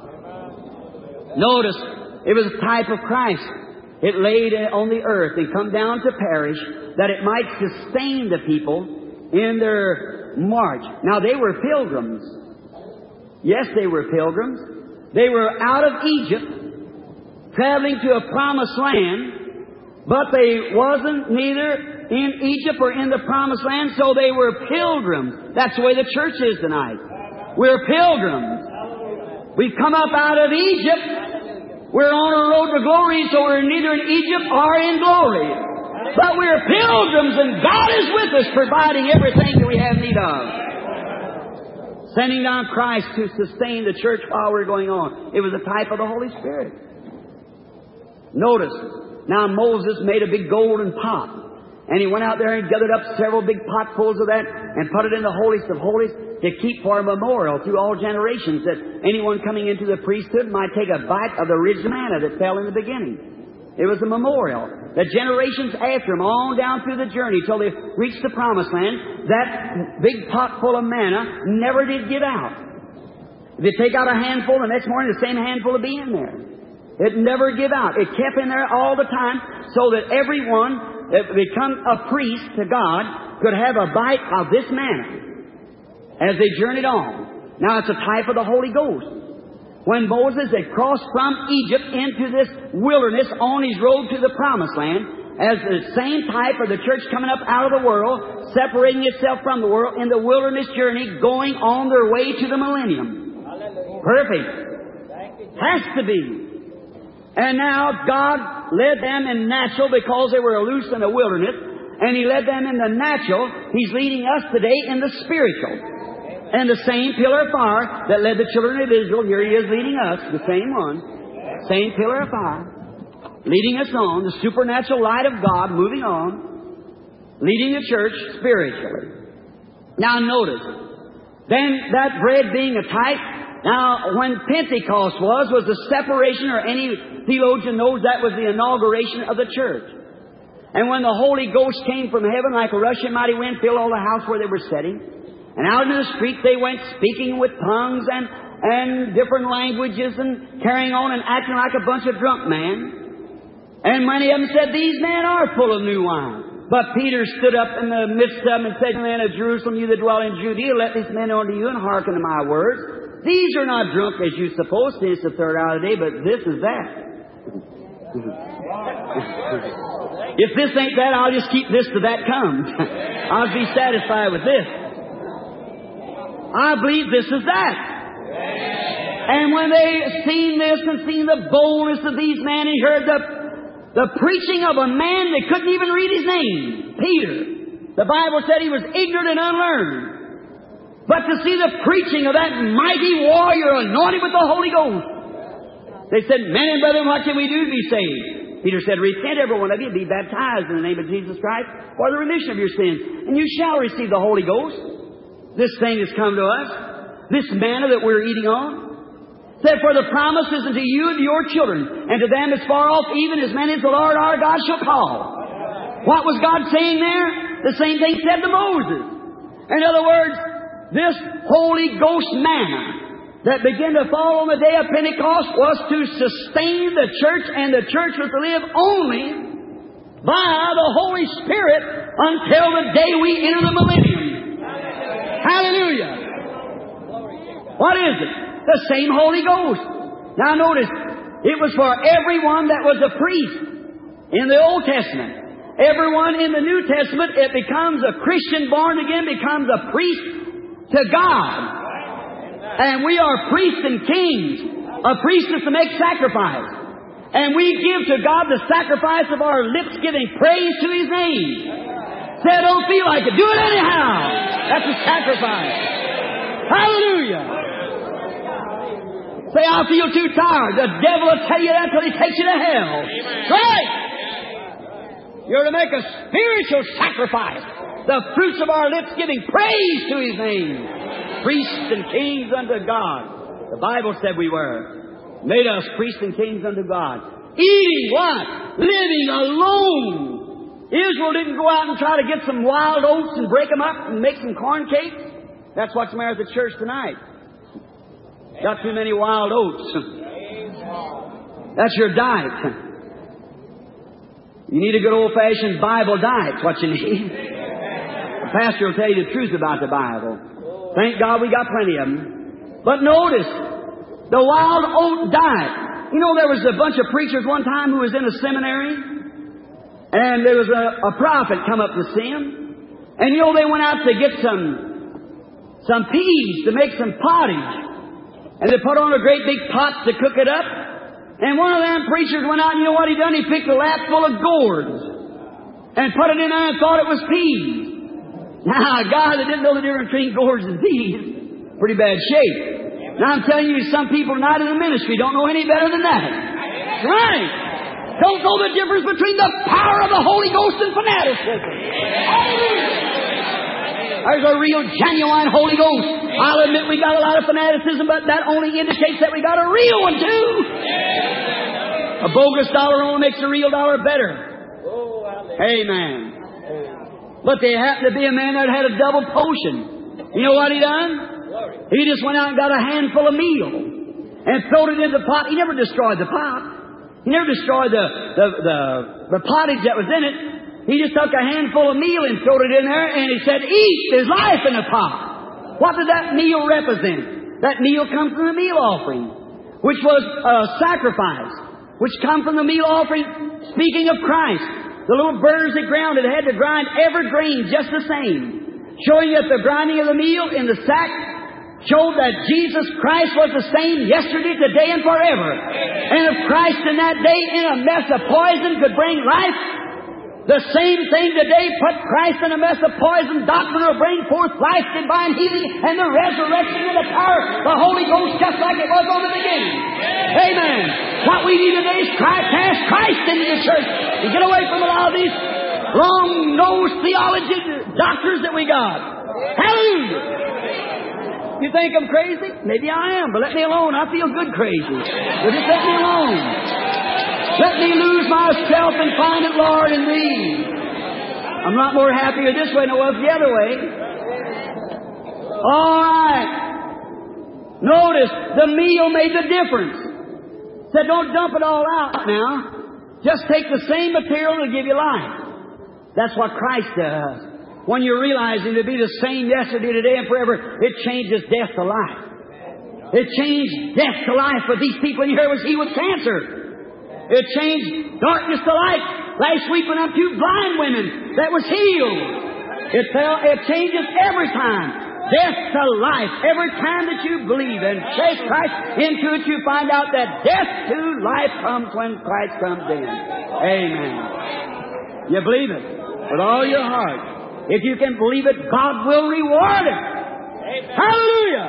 God. Notice, it was a type of Christ. It laid on the earth and come down to perish, that it might sustain the people in their march. Now, they were pilgrims. Yes, they were pilgrims. They were out of Egypt, traveling to a promised land, but they wasn't neither in Egypt or in the promised land, so they were pilgrims. That's the way the church is tonight. We're pilgrims. We've come up out of Egypt. We're on a road to glory, so we're neither in Egypt or in glory. But we're pilgrims, and God is with us, providing everything that we have need of. Sending down Christ to sustain the church while we're going on. It was a type of the Holy Spirit. Notice, now Moses made a big golden pot. And he went out there and gathered up several big potfuls of that and put it in the holiest of holies to keep for a memorial through all generations, that anyone coming into the priesthood might take a bite of the rich manna that fell in the beginning. It was a memorial that generations after him, on down through the journey till they reached the promised land, that big pot full of manna never did give out. If you take out a handful, the next morning the same handful would be in there. It never give out. It kept in there all the time so that everyone that become a priest to God could have a bite of this manna as they journeyed on. Now it's a type of the Holy Ghost. When Moses had crossed from Egypt into this wilderness on his road to the Promised Land, as the same type of the church coming up out of the world, separating itself from the world in the wilderness journey, going on their way to the millennium. Perfect. Has to be. And now God led them in natural because they were loose in the wilderness, and He led them in the natural. He's leading us today in the spiritual. And the same pillar of fire that led the children of Israel, here He is leading us, the same one, same pillar of fire, leading us on, the supernatural light of God moving on, leading the church spiritually. Now notice, then that bread being a type. Now, when Pentecost was, was the separation, or any theologian knows that was the inauguration of the church. And when the Holy Ghost came from heaven like a rushing mighty wind, filled all the house where they were sitting. And out into the street they went, speaking with tongues and, and different languages and carrying on and acting like a bunch of drunk men. And many of them said, these men are full of new wine. But Peter stood up in the midst of them and said, men of Jerusalem, you that dwell in Judea, let these men unto you and hearken to my words. These are not drunk as you suppose. It's the third hour of the day, but this is that. If this ain't that, I'll just keep this till that comes. I'll be satisfied with this. I believe this is that. And when they seen this and seen the boldness of these men and heard the, the preaching of a man they couldn't even read his name, Peter. The Bible said he was ignorant and unlearned. But to see the preaching of that mighty warrior anointed with the Holy Ghost, they said, men and brethren, what can we do to be saved? Peter said, repent every one of you and be baptized in the name of Jesus Christ for the remission of your sins, and you shall receive the Holy Ghost. This thing has come to us, this manna that we're eating on. Said, for the promise is unto you and to your children, and to them as far off, even as many as the Lord our God shall call. What was God saying there? The same thing said to Moses. In other words, this Holy Ghost manna that began to fall on the day of Pentecost was to sustain the church, and the church was to live only by the Holy Spirit until the day we enter the millennium. Hallelujah! What is it? The same Holy Ghost. Now notice, it was for everyone that was a priest in the Old Testament. Everyone in the New Testament, it becomes a Christian born again, becomes a priest to God. And we are priests and kings. A priest is to make sacrifice. And we give to God the sacrifice of our lips, giving praise to His name. Say, I don't feel like it. Do it anyhow. That's a sacrifice. Hallelujah. Say, I feel too tired. The devil will tell you that till he takes you to hell. Right? You're to make a spiritual sacrifice. The fruits of our lips giving praise to His name. Priests and kings unto God. The Bible said we were. Made us priests and kings unto God. Eating what? Living alone. Israel didn't go out and try to get some wild oats and break them up and make some corn cakes. That's what's the matter with the church tonight. Got too many wild oats. That's your diet. You need a good old-fashioned Bible diet. That's what you need. The pastor will tell you the truth about the Bible. Thank God we got plenty of them. But notice, the wild oat diet. You know, there was a bunch of preachers one time who was in a seminary, and there was a, a prophet come up to see him. And you know, they went out to get some, some peas to make some pottage. And they put on a great big pot to cook it up. And one of them preachers went out, and you know what he done? He picked a lap full of gourds and put it in there and thought it was peas. Now, a guy that didn't know the difference between gourds and peas, pretty bad shape. Now, I'm telling you, some people not in the ministry don't know any better than that. Right. Don't know the difference between the power of the Holy Ghost and fanaticism. There's a real, genuine Holy Ghost. I'll admit we got a lot of fanaticism, but that only indicates that we got a real one, too. A bogus dollar only makes a real dollar better. Amen. But there happened to be a man that had a double potion. You know what he done? He just went out and got a handful of meal and throwed it in the pot. He never destroyed the pot. He never destroyed the, the, the, the pottage that was in it. He just took a handful of meal and threw it in there, and he said, eat, there's life in the pot. What did that meal represent? That meal comes from the meal offering, which was a sacrifice, which come from the meal offering, speaking of Christ. The little birds that grounded had to grind every grain just the same, showing that the grinding of the meal in the sack showed that Jesus Christ was the same yesterday, today, and forever. And if Christ in that day in a mess of poison could bring life, the same thing today, put Christ in a mess of poison, doctrine will bring forth life, divine healing, and the resurrection and the power, the Holy Ghost, just like it was on the beginning. Amen. What we need today is Christ, cast Christ into the church and get away from a lot of these long-nosed theology doctors that we got. Hallelujah. You think I'm crazy? Maybe I am, but let me alone. I feel good crazy. But just let me alone. Let me lose myself and find it, Lord, in Thee. I'm not more happier this way than I was the other way. All right. Notice, the meal made the difference. Said, don't dump it all out now. Just take the same material and give you life. That's what Christ does. When you're realizing to be the same yesterday, today, and forever, it changes death to life. It changed death to life for these people in here was he with cancer. It changed darkness to light. Last week when I'm two blind women that was healed. It fell, it changes every time. death to life. Every time that you believe and take Christ into it, you find out that death to life comes when Christ comes in. Amen. You believe it with all your heart. If you can believe it, God will reward it. Hallelujah!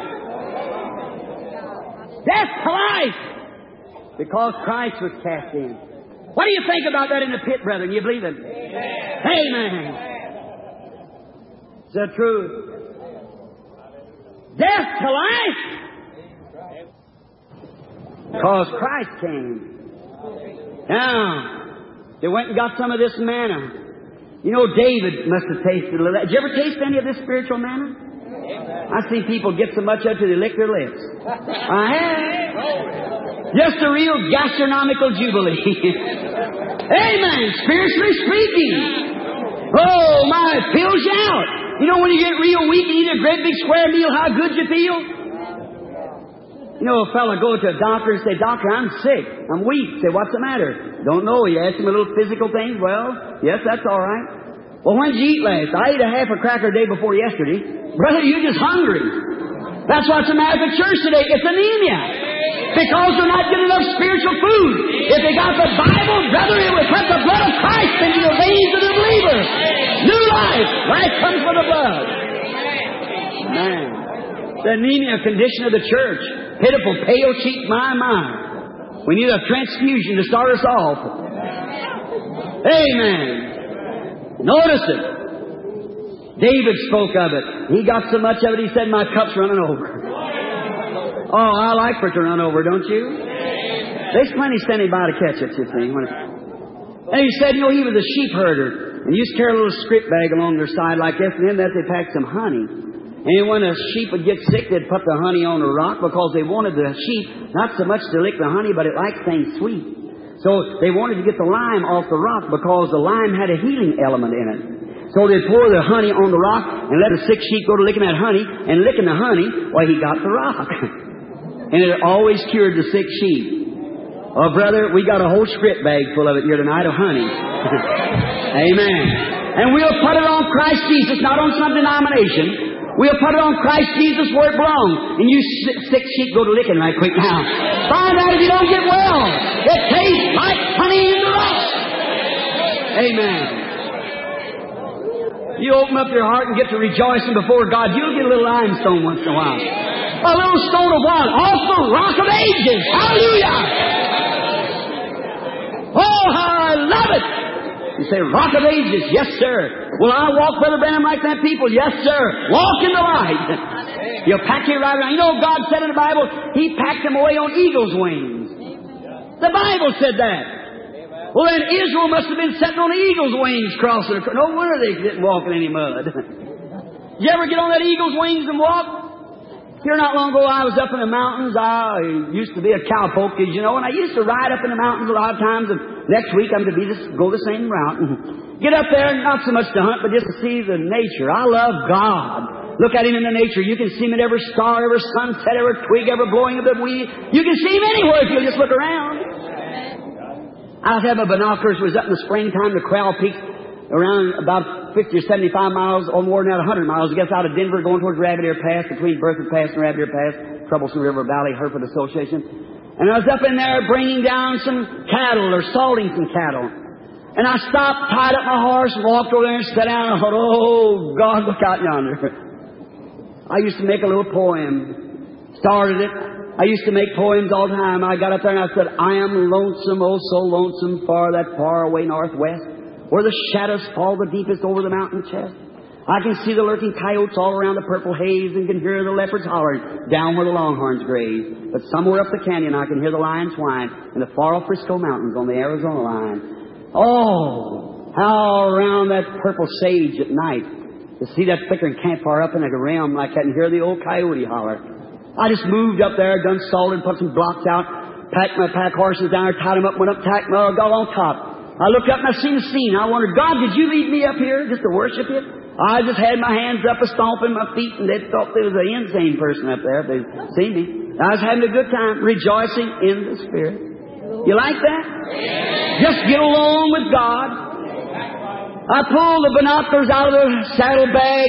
Death to life, because Christ was cast in. What do you think about that in the pit, brethren? You believe it? Amen. It's the truth. Death to life, because Christ came. Now, they went and got some of this manna. You know, David must have tasted a little. Did you ever taste any of this spiritual manna? I've seen people get so much of it they lick their lips. I have. Just a real gastronomical jubilee. Amen. Spiritually speaking. Oh, my, it fills you out. You know, when you get real weak and eat a great big square meal, how good you feel? You know, a fellow go to a doctor and say, Doctor, I'm sick. I'm weak. Say, what's the matter? Don't know. You ask him a little physical things. Well, yes, that's all right. Well, when did you eat last? I ate a half a cracker a day before yesterday. Brother, you're just hungry. That's what's the matter with the church today. It's anemia. Because they're not getting enough spiritual food. If they got the Bible, brother, it would put the blood of Christ into the veins of the believer. New life. Life comes from the blood. Man. The anemia condition of the church. Pitiful, pale cheek, my, my. We need a transfusion to start us off. Amen. Notice it. David spoke of it. He got so much of it, he said, my cup's running over. Oh, I like for it to run over, don't you? There's plenty standing by to catch it, you see. And he said, you know, he was a sheep herder. And used to carry a little script bag along their side like this, and in that they packed some honey. And when a sheep would get sick, they'd put the honey on a rock because they wanted the sheep not so much to lick the honey, but it liked things sweet. So they wanted to get the lime off the rock because the lime had a healing element in it. So they'd pour the honey on the rock and let the sick sheep go to licking that honey. And licking the honey, well, he got the rock. And it always cured the sick sheep. Oh, brother, we got a whole script bag full of it here tonight of honey. Amen. And we'll put it on Christ Jesus, not on some denomination. We'll put it on Christ Jesus where it belongs. And you sick sheep go to licking right quick now. Find out if you don't get well. It tastes like honey in the rock. Amen. You open up your heart and get to rejoicing before God, you'll get a little limestone once in a while. A little stone of what? Off the rock of ages. Hallelujah! Oh, how I love it! You say, rock of ages. Yes, sir. Will I walk, Brother Branham, like that people? Yes, sir. Walk in the light. You'll pack you right around. You know, God said in the Bible, He packed them away on eagle's wings. The Bible said that. Well, then Israel must have been sitting on eagle's wings crossing across. No wonder they didn't walk in any mud. Did you ever get on that eagle's wings and walk? Here not long ago, I was up in the mountains. I used to be a cowpoke, as you know, and I used to ride up in the mountains a lot of times. And next week, I'm to be this, go the same route. And get up there, not so much to hunt, but just to see the nature. I love God. Look at Him in the nature. You can see Him in every star, every sunset, every twig, every blowing of the wind. You can see Him anywhere if you just look around. I was having binoculars. It was up in the springtime, the Crowell Peak, around about fifty or seventy-five miles, or more than that, one hundred miles, I guess, out of Denver, going towards Rabbit Ear Pass, between Berthoud Pass and Rabbit Ear Pass, Troublesome River Valley Hereford Association. And I was up in there bringing down some cattle, or salting some cattle. And I stopped, tied up my horse, and walked over there and sat down, and I thought, oh, God, look out yonder. I used to make a little poem. Started it. I used to make poems all the time. I got up there and I said, I am lonesome, oh so lonesome, far that far away northwest, where the shadows fall the deepest over the mountain chest. I can see the lurking coyotes all around the purple haze and can hear the leopards hollering down where the longhorns graze. But somewhere up the canyon I can hear the lions whine in the far off Frisco Mountains on the Arizona line. Oh, how around that purple sage at night to see that flickering campfire up in a realm like that and hear the old coyote holler. I just moved up there, done salted, put some blocks out, packed my pack horses down there, tied them up, went up, tacked my got on top. I looked up and I seen the scene. I wondered, God, did you lead me up here just to worship You? I just had my hands up, a stomping my feet, and they thought there was an insane person up there if they'd seen me. I was having a good time, rejoicing in the Spirit. You like that? Just get along with God. I pulled the binoculars out of the saddlebag and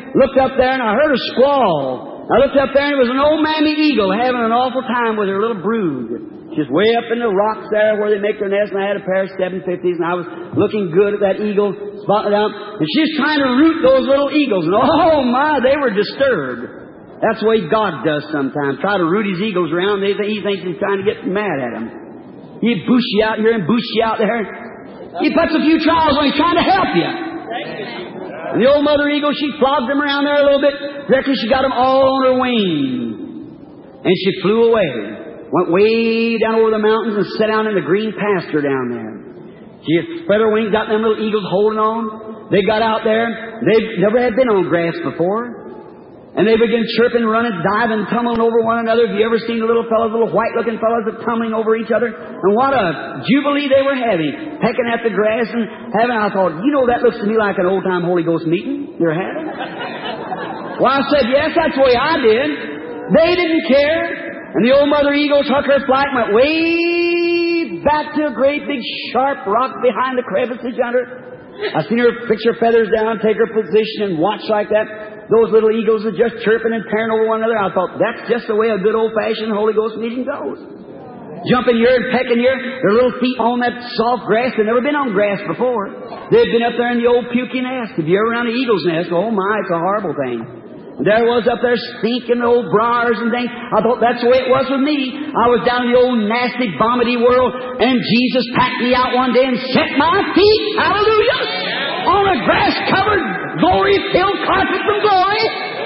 looked up there and I heard a squall. I looked up there and it was an old mammy eagle having an awful time with her little brood. Just way up in the rocks there where they make their nest, and I had a pair of seven fifties, and I was looking good at that eagle, spotting it out. And she's trying to root those little eagles. And oh my, they were disturbed. That's the way God does sometimes. Try to root his eagles around. They think, he thinks he's trying to get mad at them. He boosts you out here and boosts you out there. He puts a few trials on you, trying to help you. And the old mother eagle, she flogged them around there a little bit. Directly she got them all on her wing. And she flew away. Went way down over the mountains and sat down in the green pasture down there. She had spread her wings, got them little eagles holding on. They got out there. They never had been on grass before. And they began chirping, running, diving, tumbling over one another. Have you ever seen the little fellows, little white-looking fellows that tumbling over each other? And what a jubilee they were having, pecking at the grass and having. I thought, you know, that looks to me like an old-time Holy Ghost meeting you're having. Well, I said, yes, that's the way I did. They didn't care. And the old mother eagle took her flight and went way back to a great big sharp rock behind the crevices yonder. I seen her fix her feathers down, take her position, and watch like that. Those little eagles are just chirping and tearing over one another. I thought, that's just the way a good old-fashioned Holy Ghost meeting goes. Jumping here and pecking here, their little feet on that soft grass. They've never been on grass before. They've been up there in the old pukey nest. If you're ever around the eagle's nest, oh my, it's a horrible thing. And there I was up there stinking the old briars and things. I thought that's the way it was with me. I was down in the old nasty, vomity world, and Jesus packed me out one day and set my feet, hallelujah, on a grass-covered, glory-filled carpet from glory.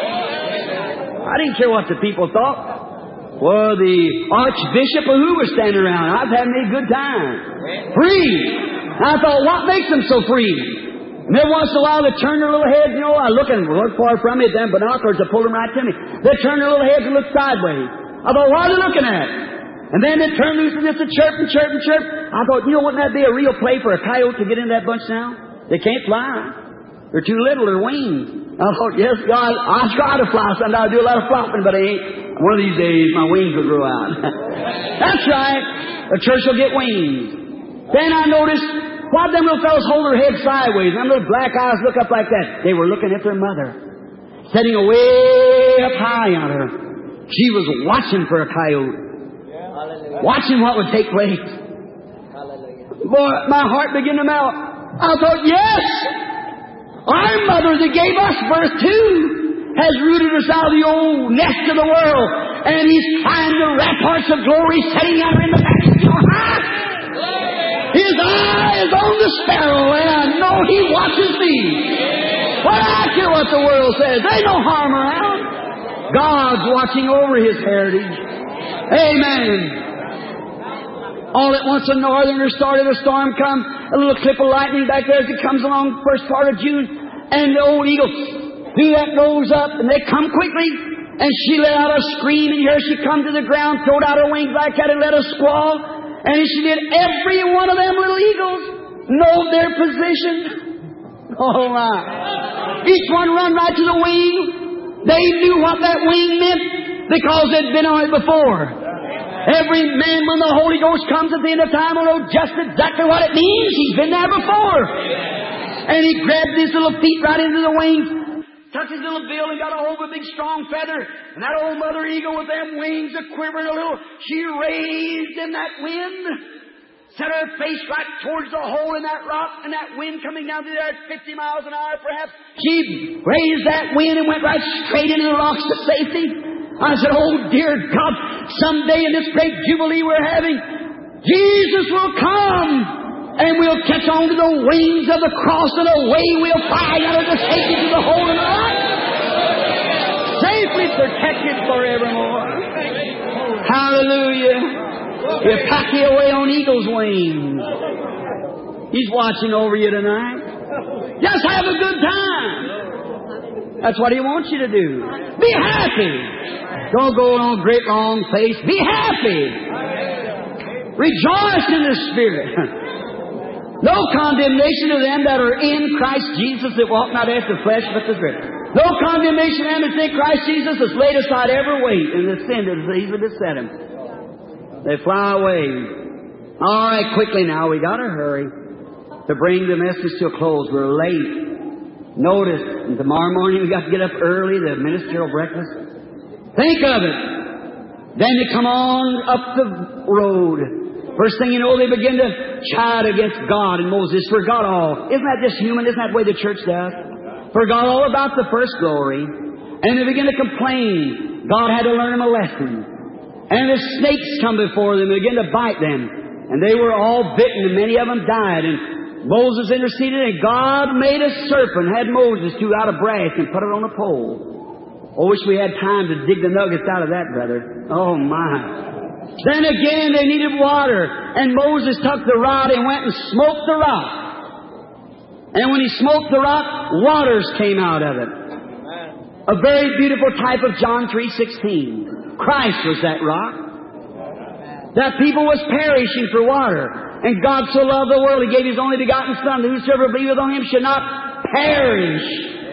I didn't care what the people thought. Well, the Archbishop of who was standing around. I was having a good time. Free. And I thought, what makes them so free? And every once in a while they turn their little heads, you know, I look and look far from me, them binoculars, they pull them right to me. They turn their little heads and look sideways. I thought, what are they looking at? And then they turn loose and just a chirp and chirp and chirp. I thought, you know, wouldn't that be a real play for a coyote to get into that bunch now? They can't fly. They're too little, they're wings. I thought, yes, God, I'll try to fly someday. I'll do a lot of flopping, but I ain't. One of these days, my wings will grow out. That's right. The church will get wings. Then I noticed, why them little fellows hold their heads sideways? Them little black eyes look up like that. They were looking at their mother, sitting away up high on her. She was watching for a coyote, watching what would take place. Boy, my heart began to melt. I thought, yes, our mother that gave us birth too has rooted us out of the old nest of the world, and He's climbed the ramparts of glory, setting out in the back of your heart. His eye is on the sparrow, and I know He watches me. Well, I don't care what the world says. There ain't no harm around. God's watching over His heritage. Amen. All at once a northerner started, a storm come, a little clip of lightning back there as it comes along first part of June, and the old eagle threw that nose up, and they come quickly, and she let out a scream, and here she come to the ground, throwed out her wings like that, and let a squall, and she did. Every one of them little eagles know their position. Oh my. Each one run right to the wing. They knew what that wing meant because they'd been on it before. Every man, when the Holy Ghost comes at the end of time, will know just exactly what it means. He's been there before. And he grabbed his little feet right into the wings, tucked his little bill and got a hold of a big strong feather. And that old mother eagle with them wings a quivering a little, she raised in that wind, set her face right towards the hole in that rock, and that wind coming down through there at fifty miles an hour perhaps, she raised that wind and went right straight into the rocks to safety. I said, oh dear God, someday in this great jubilee we're having, Jesus will come and we'll catch on to the wings of the cross and away we'll fly out of the safety to the hole in the rock. Safely protected forevermore. Hallelujah. You pack you away on eagle's wings. He's watching over you tonight. Just have a good time. That's what He wants you to do. Be happy. Don't go on a great long face. Be happy. Rejoice in the Spirit. No condemnation to them that are in Christ Jesus, that walk not after the flesh but the Spirit. No condemnation to them that think Christ Jesus has laid aside every weight and the sin that is easily beset Him. They fly away. All right, quickly now. We got to hurry to bring the message to a close. We're late. Notice, tomorrow morning we got to get up early, the ministerial breakfast. Think of it. Then they come on up the road. First thing you know, they begin to chide against God and Moses. Forgot all. Isn't that just human? Isn't that the way the church does? Forgot all about the first glory. And they begin to complain. God had to learn them a lesson. And the snakes come before them and begin to bite them. And they were all bitten and many of them died. And Moses interceded and God made a serpent, had Moses to out of brass and put it on a pole. Oh, wish we had time to dig the nuggets out of that, brother. Oh, my. Then again, they needed water. And Moses took the rod and went and smoked the rock. And when he smoked the rock, waters came out of it. A very beautiful type of John three sixteen. Christ was that rock. That people was perishing for water. And God so loved the world, He gave His only begotten Son, that whosoever believeth on Him should not perish.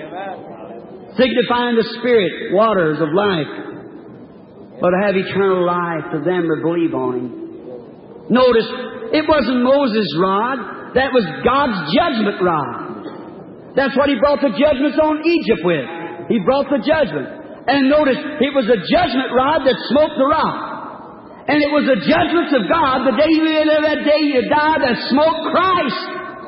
Signifying the Spirit, waters of life, but have eternal life to them that believe on Him. Notice, it wasn't Moses' rod, that was God's judgment rod. That's what He brought the judgments on Egypt with. He brought the judgment. And notice, it was a judgment rod that smote the rock. And it was the judgments of God, the day you live, that day you die, that smote Christ.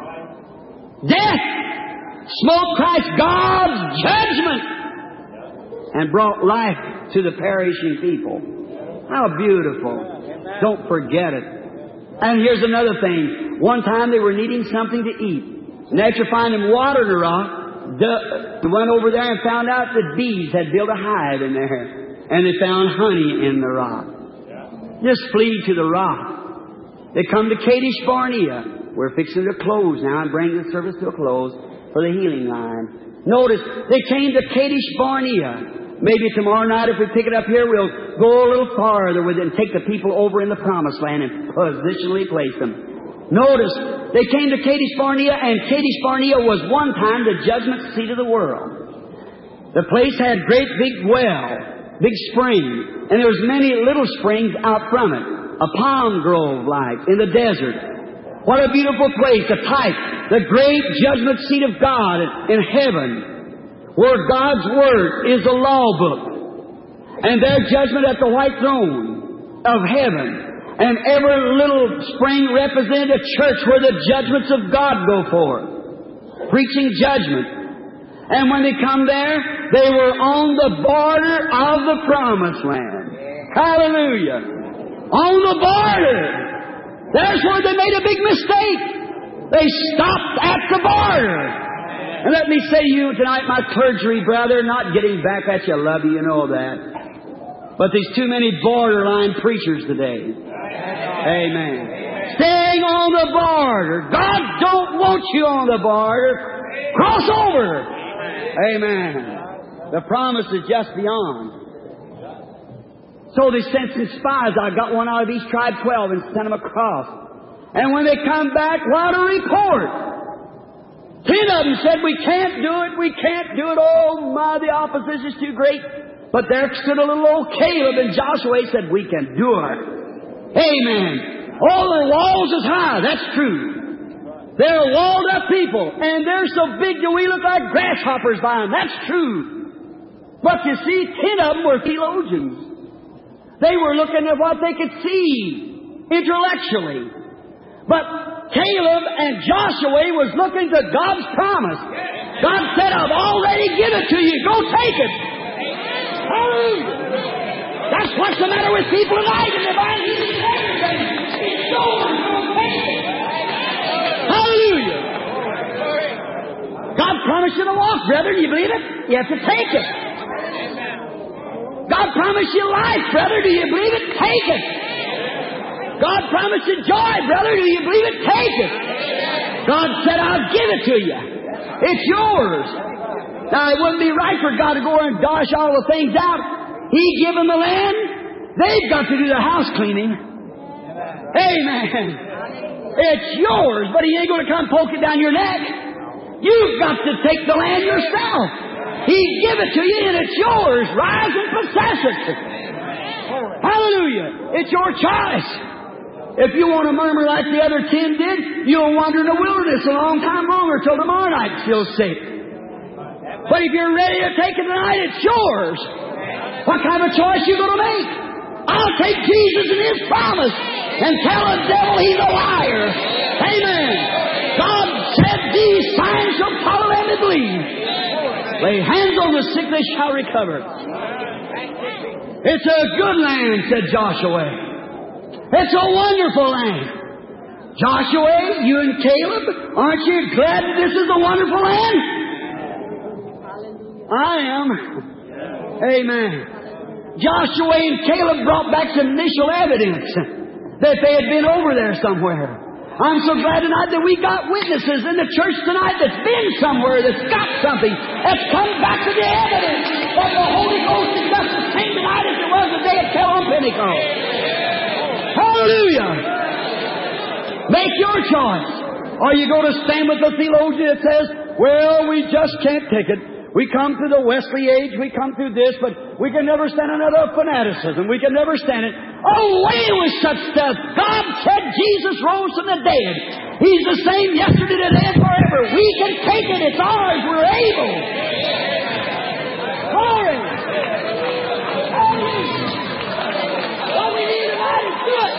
Death smote Christ, God's judgment, and brought life to the perishing people. How beautiful. Don't forget it. And here's another thing. One time they were needing something to eat. And after finding water in the rock, they went over there and found out that bees had built a hive in there. And they found honey in the rock. Just flee to the rock. They come to Kadesh Barnea. We're fixing to close now and bring the service to a close for the healing line. Notice, they came to Kadesh Barnea. Maybe tomorrow night, if we pick it up here, we'll go a little farther with it and take the people over in the Promised Land and positionally place them. Notice, they came to Kadesh Barnea, and Kadesh Barnea was one time the judgment seat of the world. The place had great big well, big spring, and there was many little springs out from it. A palm grove like in the desert. What a beautiful place, a type, the great judgment seat of God in heaven, where God's Word is a law book, and their judgment at the white throne of heaven, and every little spring represented a church where the judgments of God go forth, preaching judgment. And when they come there, they were on the border of the Promised Land. Hallelujah! On the border! There's where they made a big mistake. They stopped at the border. And let me say to you tonight, my clergy brother, not getting back at you, I love you, you know that. But there's too many borderline preachers today. Amen. Staying on the border. God don't want you on the border. Cross over. Amen. The promise is just beyond. So they sent some spies. I got one out of each tribe, twelve, and sent them across. And when they come back, what a report! Ten of them said, we can't do it, we can't do it. Oh my, the opposition's too great. But there stood a little old Caleb and Joshua said, we can do it. Amen. All their walls is high, that's true. They're walled up people, and they're so big that we look like grasshoppers by them, that's true. But you see, ten of them were theologians. They were looking at what they could see intellectually. But Caleb and Joshua was looking to God's promise. God said, I've already given it to you. Go take it. Hallelujah. That's what's the matter with people tonight. And divine healing and everything. It's so much more pain. Hallelujah. God promised you to walk, brother. Do you believe it? You have to take it. God promised you life, brother. Do you believe it? Take it. God promised you joy, brother. Do you believe it? Take it. God said, I'll give it to you. It's yours. Now, it wouldn't be right for God to go and dosh all the things out. He give them the land. They've got to do the house cleaning. Amen. It's yours, but He ain't going to come poke it down your neck. You've got to take the land yourself. He give it to you, and it's yours. Rise and possess it. Hallelujah. It's your choice. If you want to murmur like the other ten did, you'll wander in the wilderness a long time longer till tomorrow night. Still safe. But if you're ready to take it tonight, it's yours. What kind of choice you going to make? I'll take Jesus and His promise and tell the devil he's a liar. Amen. God said these signs shall follow them that believe. Lay hands on the sick, they shall recover. It's a good land, said Joshua. It's a wonderful land. Joshua, you and Caleb, aren't you glad that this is a wonderful land? I am. Amen. Joshua and Caleb brought back some initial evidence that they had been over there somewhere. I'm so glad tonight that we got witnesses in the church tonight that's been somewhere, that's got something, that's come back to the evidence that the Holy Ghost is just the same tonight as it was the day it fell on Pentecost. Hallelujah! Make your choice. Are you going to stand with the theologian that says, well, we just can't take it. We come through the Wesley age, we come through this, but we can never stand another fanaticism. We can never stand it. Away with such stuff. God said Jesus rose from the dead. He's the same yesterday, today, and forever. We can take it. It's ours. We're able. Glory. What we need tonight is good.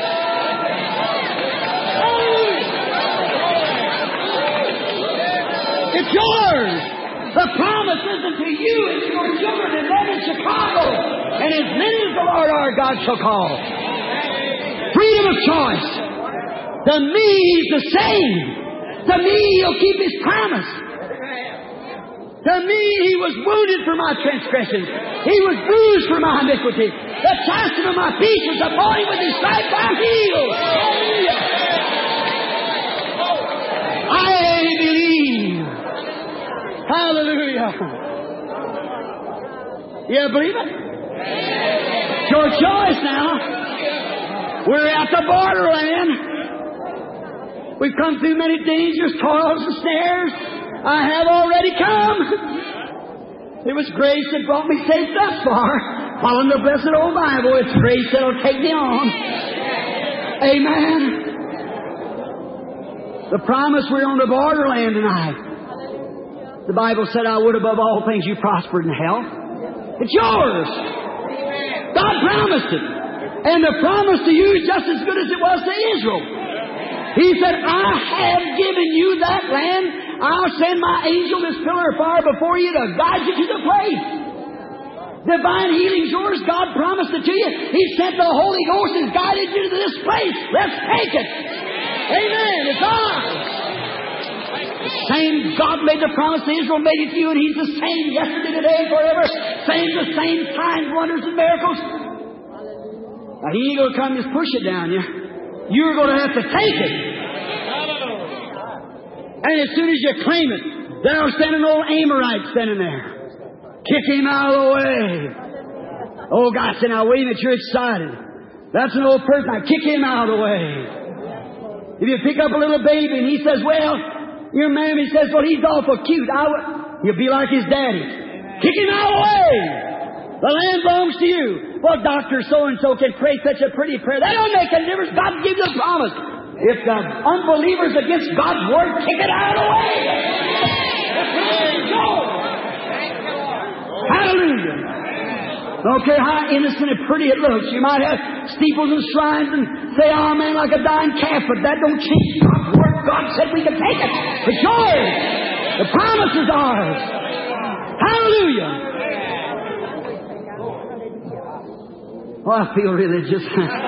It's yours. The promise isn't to you, it's to your children and them in Chicago. And as many as the Lord our God shall call. Freedom of choice. To me, He's the same. To me, He'll keep His promise. To me, He was wounded for my transgressions. He was bruised for my iniquity. The chastisement of my peace was upon Him, with His stripes I'm healed. I believe. Hallelujah. You believe it? It's your choice now. We're at the borderland. We've come through many dangers, toils, and snares. I have already come. It was grace that brought me safe thus far. Following the blessed old Bible, it's grace that'll take me on. Amen. The promise, we're on the borderland tonight. The Bible said, I would above all things you prospered in health. It's yours. God promised it. And the promise to you is just as good as it was to Israel. He said, I have given you that land. I'll send my angel, this pillar of fire, before you to guide you to the place. Divine healing's yours. God promised it to you. He sent the Holy Ghost and guided you to this place. Let's take it. Amen. It's ours. The same God made the promise to Israel, made it to you, and He's the same yesterday, today, and forever. Same, the same signs, wonders, and miracles. Now, He ain't going to come and just push it down you. You're going to have to take it. And as soon as you claim it, there'll stand an old Amorite standing there. Kick him out of the way. Oh, God said, now wait a minute, you're excited. That's an old person. Now kick him out of the way. If you pick up a little baby and he says, well, your mammy says, well, he's awful cute. I w-. You'll be like his daddy. Kick him out of the way. The land belongs to you. Well, Doctor so-and-so can pray such a pretty prayer. That don't make a difference. God gives you a promise. If the unbelievers against God's word, kick it out of the way. Hallelujah. Don't care how innocent and pretty it looks. You might have steeples and shrines and say, amen, like a dying calf, but that don't change God's word. God said we can take it. It's yours. The promise is ours. Hallelujah. Oh, I feel religious.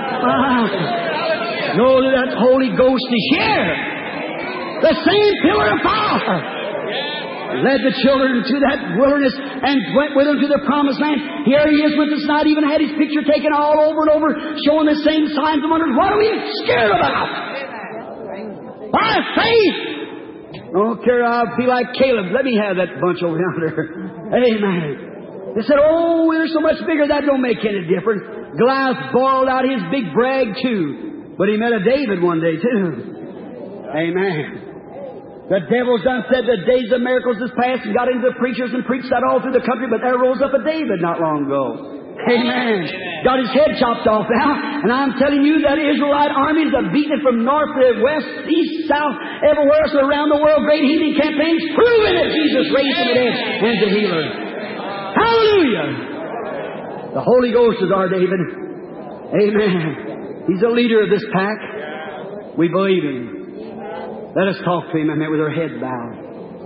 Know that that Holy Ghost is here. The same pillar of fire. Led the children to that wilderness and went with them to the promised land. Here He is with us tonight. Even had His picture taken all over and over, showing the same signs and wonders. What are we scared about? By faith. Don't care. I'll be like Caleb. Let me have that bunch over yonder. Amen. They said, oh, we're so much bigger. That don't make any difference. Goliath boiled out his big brag too. But he met a David one day too. Amen. The devil's done said the days of miracles is past and got into the preachers and preached that all through the country, but there rose up a David not long ago. Amen. Got his head chopped off now. And I'm telling you that Israelite armies have beaten it from north to west, east, south, everywhere else around the world. Great healing campaigns proving that Jesus raised from the dead and the healer. Hallelujah. The Holy Ghost is our David. Amen. He's the leader of this pack. We believe him. Let us talk to him, amen, with our heads bowed.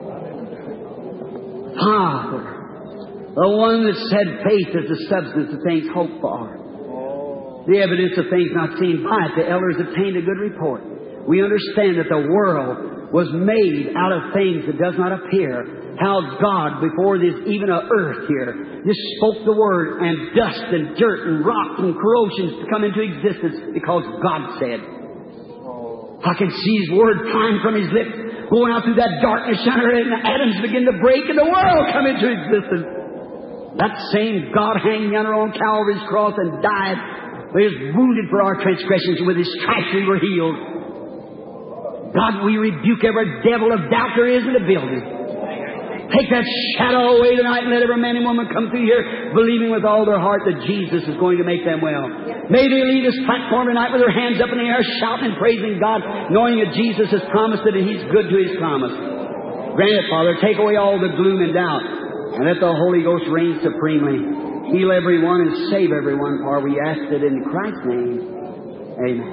Father, the one that said faith is the substance of things hoped for, the evidence of things not seen. By it the elders obtained a good report. We understand that the world was made out of things that does not appear. How God, before this even a earth here, just spoke the word, and dust and dirt and rock and corrosions to come into existence because God said. I can see His word flying from His lips, going out through that darkness yonder, and the atoms begin to break and the world come into existence. That same God hanged yonder on Calvary's cross and died. He was wounded for our transgressions, and with His stripes we were healed. God, we rebuke every devil of doubt there is in the building. Take that shadow away tonight and let every man and woman come through here believing with all their heart that Jesus is going to make them well. May they leave this platform tonight with their hands up in the air, shouting and praising God, knowing that Jesus has promised it and He's good to His promise. Grant it, Father. Take away all the gloom and doubt, and let the Holy Ghost reign supremely. Heal everyone and save everyone, for we ask it in Christ's name. Amen.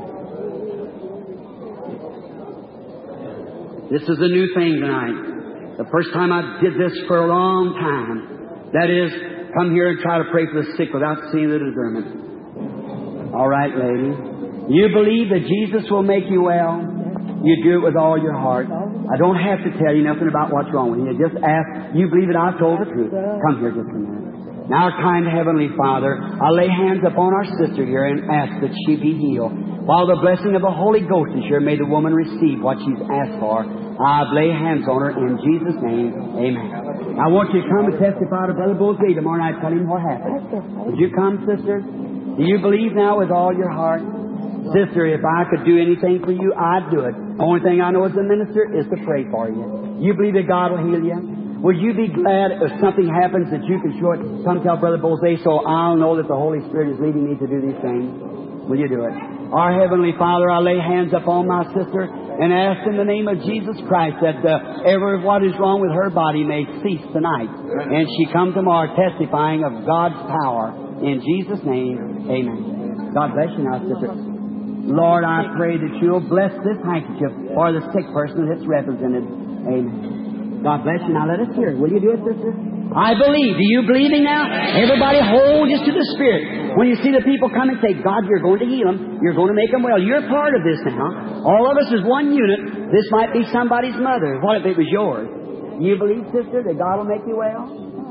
This is a new thing tonight. The first time I did this for a long time. That is, come here and try to pray for the sick without seeing the discernment. All right, lady. You believe that Jesus will make you well? You do it with all your heart. I don't have to tell you nothing about what's wrong with you. Just ask, you believe that I've told the truth. Come here just a minute. Now, our kind Heavenly Father, I lay hands upon our sister here and ask that she be healed. While the blessing of the Holy Ghost is here, may the woman receive what she's asked for. I lay hands on her in Jesus' name. Amen. I want you to come and testify to Brother Bullseye tomorrow night. Tell him what happened. Would you come, sister? Do you believe now with all your heart? Sister, if I could do anything for you, I'd do it. The only thing I know as a minister is to pray for you. You believe that God will heal you? Would you be glad if something happens that you can show it? Come tell Brother Bullseye so I'll know that the Holy Spirit is leading me to do these things. Will you do it? Our Heavenly Father, I lay hands upon my sister and ask in the name of Jesus Christ that uh, ever what is wrong with her body may cease tonight. And she come tomorrow testifying of God's power. In Jesus' name, amen. God bless you now, sister. Lord, I pray that you'll bless this handkerchief for the sick person that's represented. Amen. God bless you. Now let us hear it. Will you do it, sister? I believe. Do you believe Him now? Everybody hold just to the Spirit. When you see the people come and say, God, you're going to heal them. You're going to make them well. You're part of this now. All of us is one unit. This might be somebody's mother. What if it was yours? You believe, sister, that God will make you well?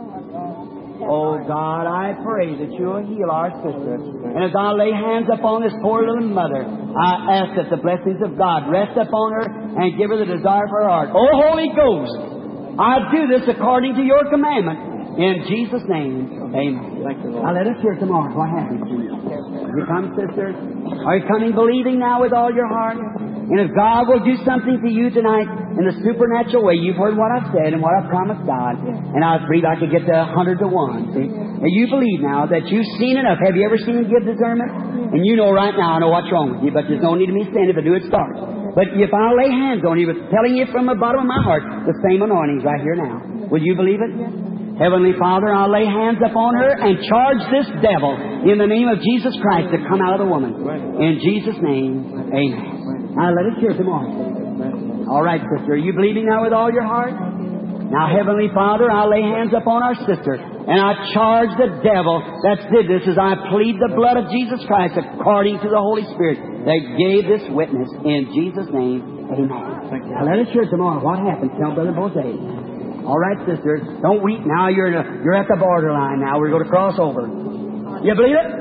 Oh, God, I pray that you'll heal our sister. And as I lay hands upon this poor little mother, I ask that the blessings of God rest upon her and give her the desire of her heart. Oh, Holy Ghost, I do this according to your commandment. In Jesus' name, amen. Now let us hear tomorrow what happens to you. You come, sister? Are you coming believing now with all your heart? And if God will do something to you tonight in a supernatural way, you've heard what I've said and what I've promised God, and I believe I could get to a hundred to one. See? And you believe now that you've seen enough. Have you ever seen Him give discernment? And you know right now, I know what's wrong with you, but there's no need of me saying it. If I do, it starts. But if I lay hands on you, it's telling you from the bottom of my heart, the same anointing's right here now. Will you believe it? Heavenly Father, I'll lay hands upon her and charge this devil in the name of Jesus Christ to come out of the woman. In Jesus' name, amen. Now let us hear tomorrow. All right, sister. Are you believing now with all your heart? Now, Heavenly Father, I'll lay hands upon our sister and I charge the devil that did this as I plead the blood of Jesus Christ according to the Holy Spirit that gave this witness. In Jesus' name, amen. Now let us hear tomorrow what happens. Tell Brother Bullseye. All right, sisters. Don't weep now. You're, a, you're at the borderline now. We're going to cross over. You believe it?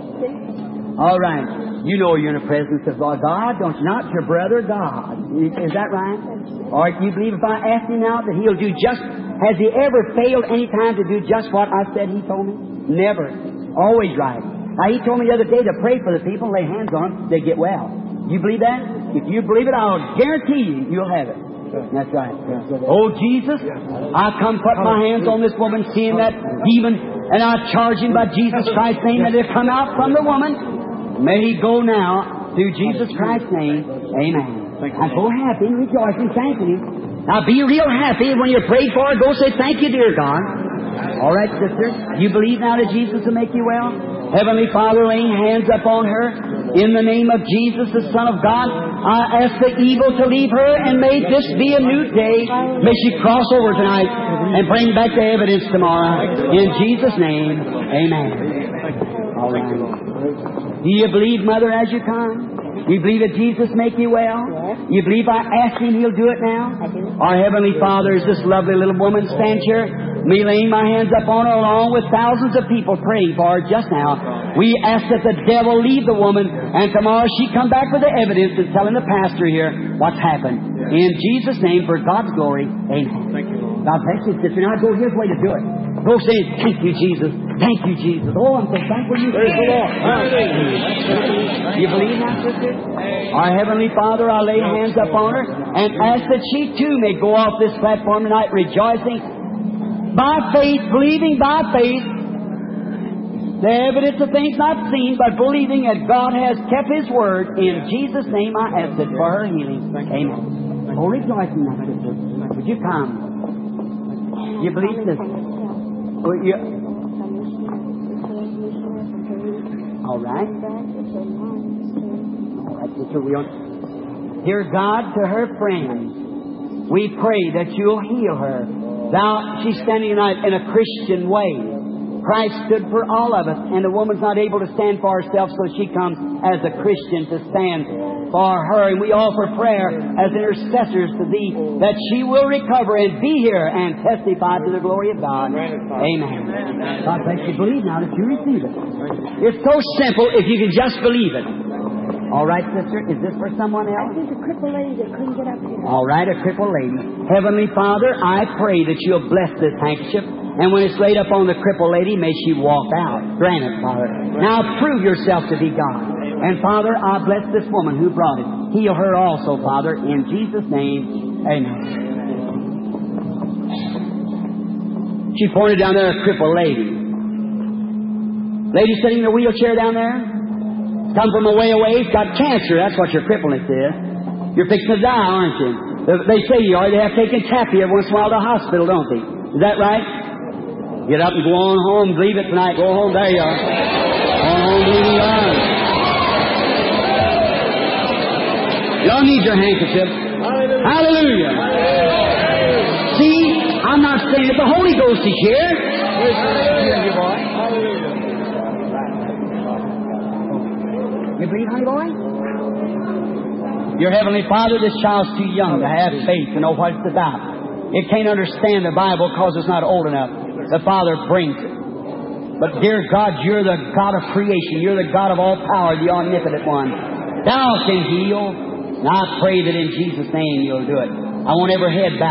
All right. You know you're in the presence of God, don't you? Not your brother, God. Is that right? Or you believe if I ask Him now that He'll do just... Has He ever failed any time to do just what I said He told me? Never. Always right. Now, He told me the other day to pray for the people, lay hands on them, they get well. You believe that? If you believe it, I'll guarantee you, you'll have it. That's right. Oh, Jesus, I come put my hands on this woman, seeing that demon And I charge him by Jesus Christ's name that it come out from the woman. May he go now through Jesus Christ's name. Amen. And go happy and rejoicing, thanking Him. Now be real happy when you're prayed for. Go say, thank you, dear God. All right, sister. You believe now that Jesus will make you well? Heavenly Father, laying hands upon her, in the name of Jesus, the Son of God, I ask the evil to leave her, and may this be a new day. May she cross over tonight and bring back the evidence tomorrow. In Jesus' name, amen. All right. Do you believe, Mother, as you come? You believe that Jesus make you well? You believe I ask Him, He'll do it now? Our Heavenly Father, is this lovely little woman stands here, me laying my hands upon her along with thousands of people praying for her just now. We ask that the devil leave the woman, and tomorrow she come back with the evidence and telling the pastor here what's happened. In Jesus' name, for God's glory, amen. Thank you, Lord. God bless you, sister. Now go, here's the way to do it. Go say, thank you, Jesus. Thank you, Jesus. Oh, I'm so thankful you Praise the Lord. You believe now, sister? Our Heavenly Father, I lay hands upon her and ask that she too may go off this platform tonight rejoicing by faith, believing by faith, the evidence of things not seen, but believing that God has kept His word. In Jesus' name I ask it for her healing. Amen. Oh, rejoicing now, sister. Would you come? You believe this? Oh, you... All right. All right, sister. We don't... Dear God, to her friends, we pray that you'll heal her. Now, she's standing tonight in a Christian way. Christ stood for all of us, and the woman's not able to stand for herself, so she comes as a Christian to stand for her. And we offer prayer as intercessors to Thee that she will recover and be here and testify to the glory of God. Amen. God bless you. Believe now that you receive it. It's so simple if you can just believe it. All right, sister, is this for someone else? There's a crippled lady that couldn't get up here. All right, a crippled lady. Heavenly Father, I pray that you'll bless this handkerchief, and when it's laid up on the crippled lady, may she walk out. Grant it, Father. Now prove yourself to be God. And Father, I bless this woman who brought it. Heal her also, Father, in Jesus' name. Amen. She pointed down there, a crippled lady. Lady sitting in a wheelchair down there. Come from a way away, got cancer. That's what your crippleness is. You're fixing to die, aren't you? They say you are. They have taken taffy every once in a while to the hospital, don't they? Is that right? Get up and go on home. Leave it tonight. Go home. There you are. Go on home, leave it on. Y'all need your handkerchief. Hallelujah. Hallelujah. Hallelujah. See, I'm not saying that the Holy Ghost is here. Hallelujah, boy. Hallelujah. You believe, honey boy? Your Heavenly Father, this child's too young to have faith to know what it's about. It can't understand the Bible because it's not old enough. The Father brings it. But dear God, you're the God of creation. You're the God of all power, the omnipotent one. Thou can heal. And I pray that in Jesus' name you'll do it. I want every head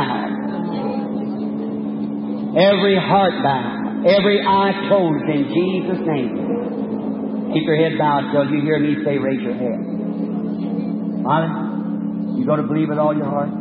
bowed. Every heart bowed. Every eye closed in Jesus' name. Keep your head bowed till you hear me say, raise your head. Father, you going to believe with all your heart?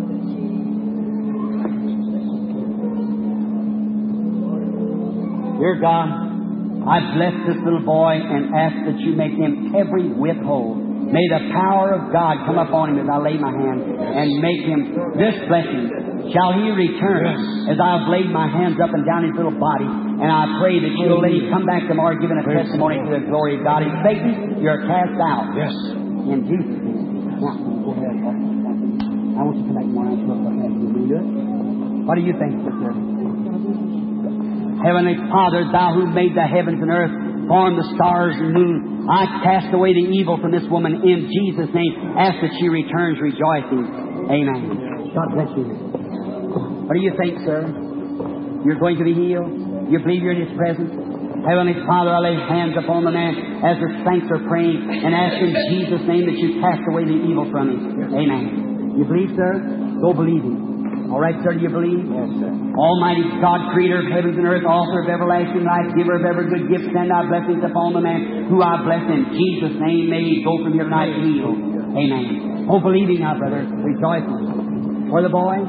Dear God, I bless this little boy and ask that you make him every whit whole. May the power of God come upon him as I lay my hand and make him this blessing. Shall he return as I've laid my hands up and down his little body? And I pray that you'll let him come back tomorrow giving a testimony to the glory of God. And Satan, you're cast out. Yes. In Jesus' name. Now, go ahead. I want you to come back tomorrow and look at that. Will you do it? What do you think, sister? Heavenly Father, Thou who made the heavens and earth, formed the stars and moon, I cast away the evil from this woman in Jesus' name. Ask that she returns rejoicing. Amen. God bless you. What do you think, sir? You're going to be healed? You believe you're in His presence? Heavenly Father, I lay hands upon the man as the saints are praying and ask in Jesus' name that you cast away the evil from him. Amen. You believe, sir? Go believe Him. All right, sir, do you believe? Yes, sir. Almighty God, Creator of heavens and earth, Author of everlasting life, Giver of every good gift, send Thy blessings upon the man who I bless in Jesus' name. May he go from here tonight healed. Amen. Oh, believing now, brother, rejoicing. For the boy,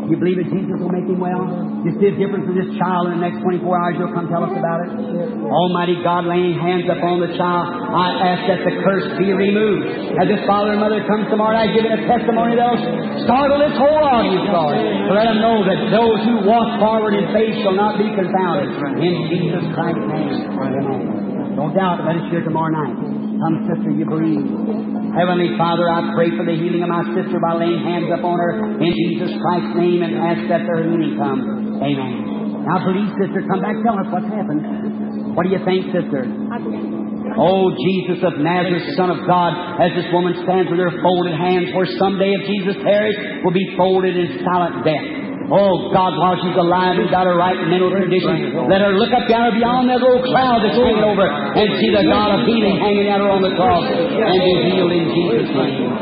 You believe that Jesus will make him well? You see a difference in this child in the next twenty-four hours? You'll come tell us about it? Almighty God, laying hands upon the child, I ask that the curse be removed. As this father and mother comes tomorrow night giving a testimony, they'll startle this whole audience, Lord. To let them know that those who walk forward in faith shall not be confounded. In Jesus Christ's name. Amen. No doubt, let us hear tomorrow night. Come, sister, you believe. Heavenly Father, I pray for the healing of my sister by laying hands upon her in Jesus Christ's name and ask that their healing come. Amen. Now, believe, sister, come back, tell us what's happened. What do you think, sister? Oh, Jesus of Nazareth, Son of God, as this woman stands with her folded hands, where someday if Jesus tarries, will be folded in silent death. Oh, God, while she's alive and got her right mental condition, let her look up down beyond that little cloud that's hanging over and see the God of healing hanging at her on the cross and be healed in Jesus' name.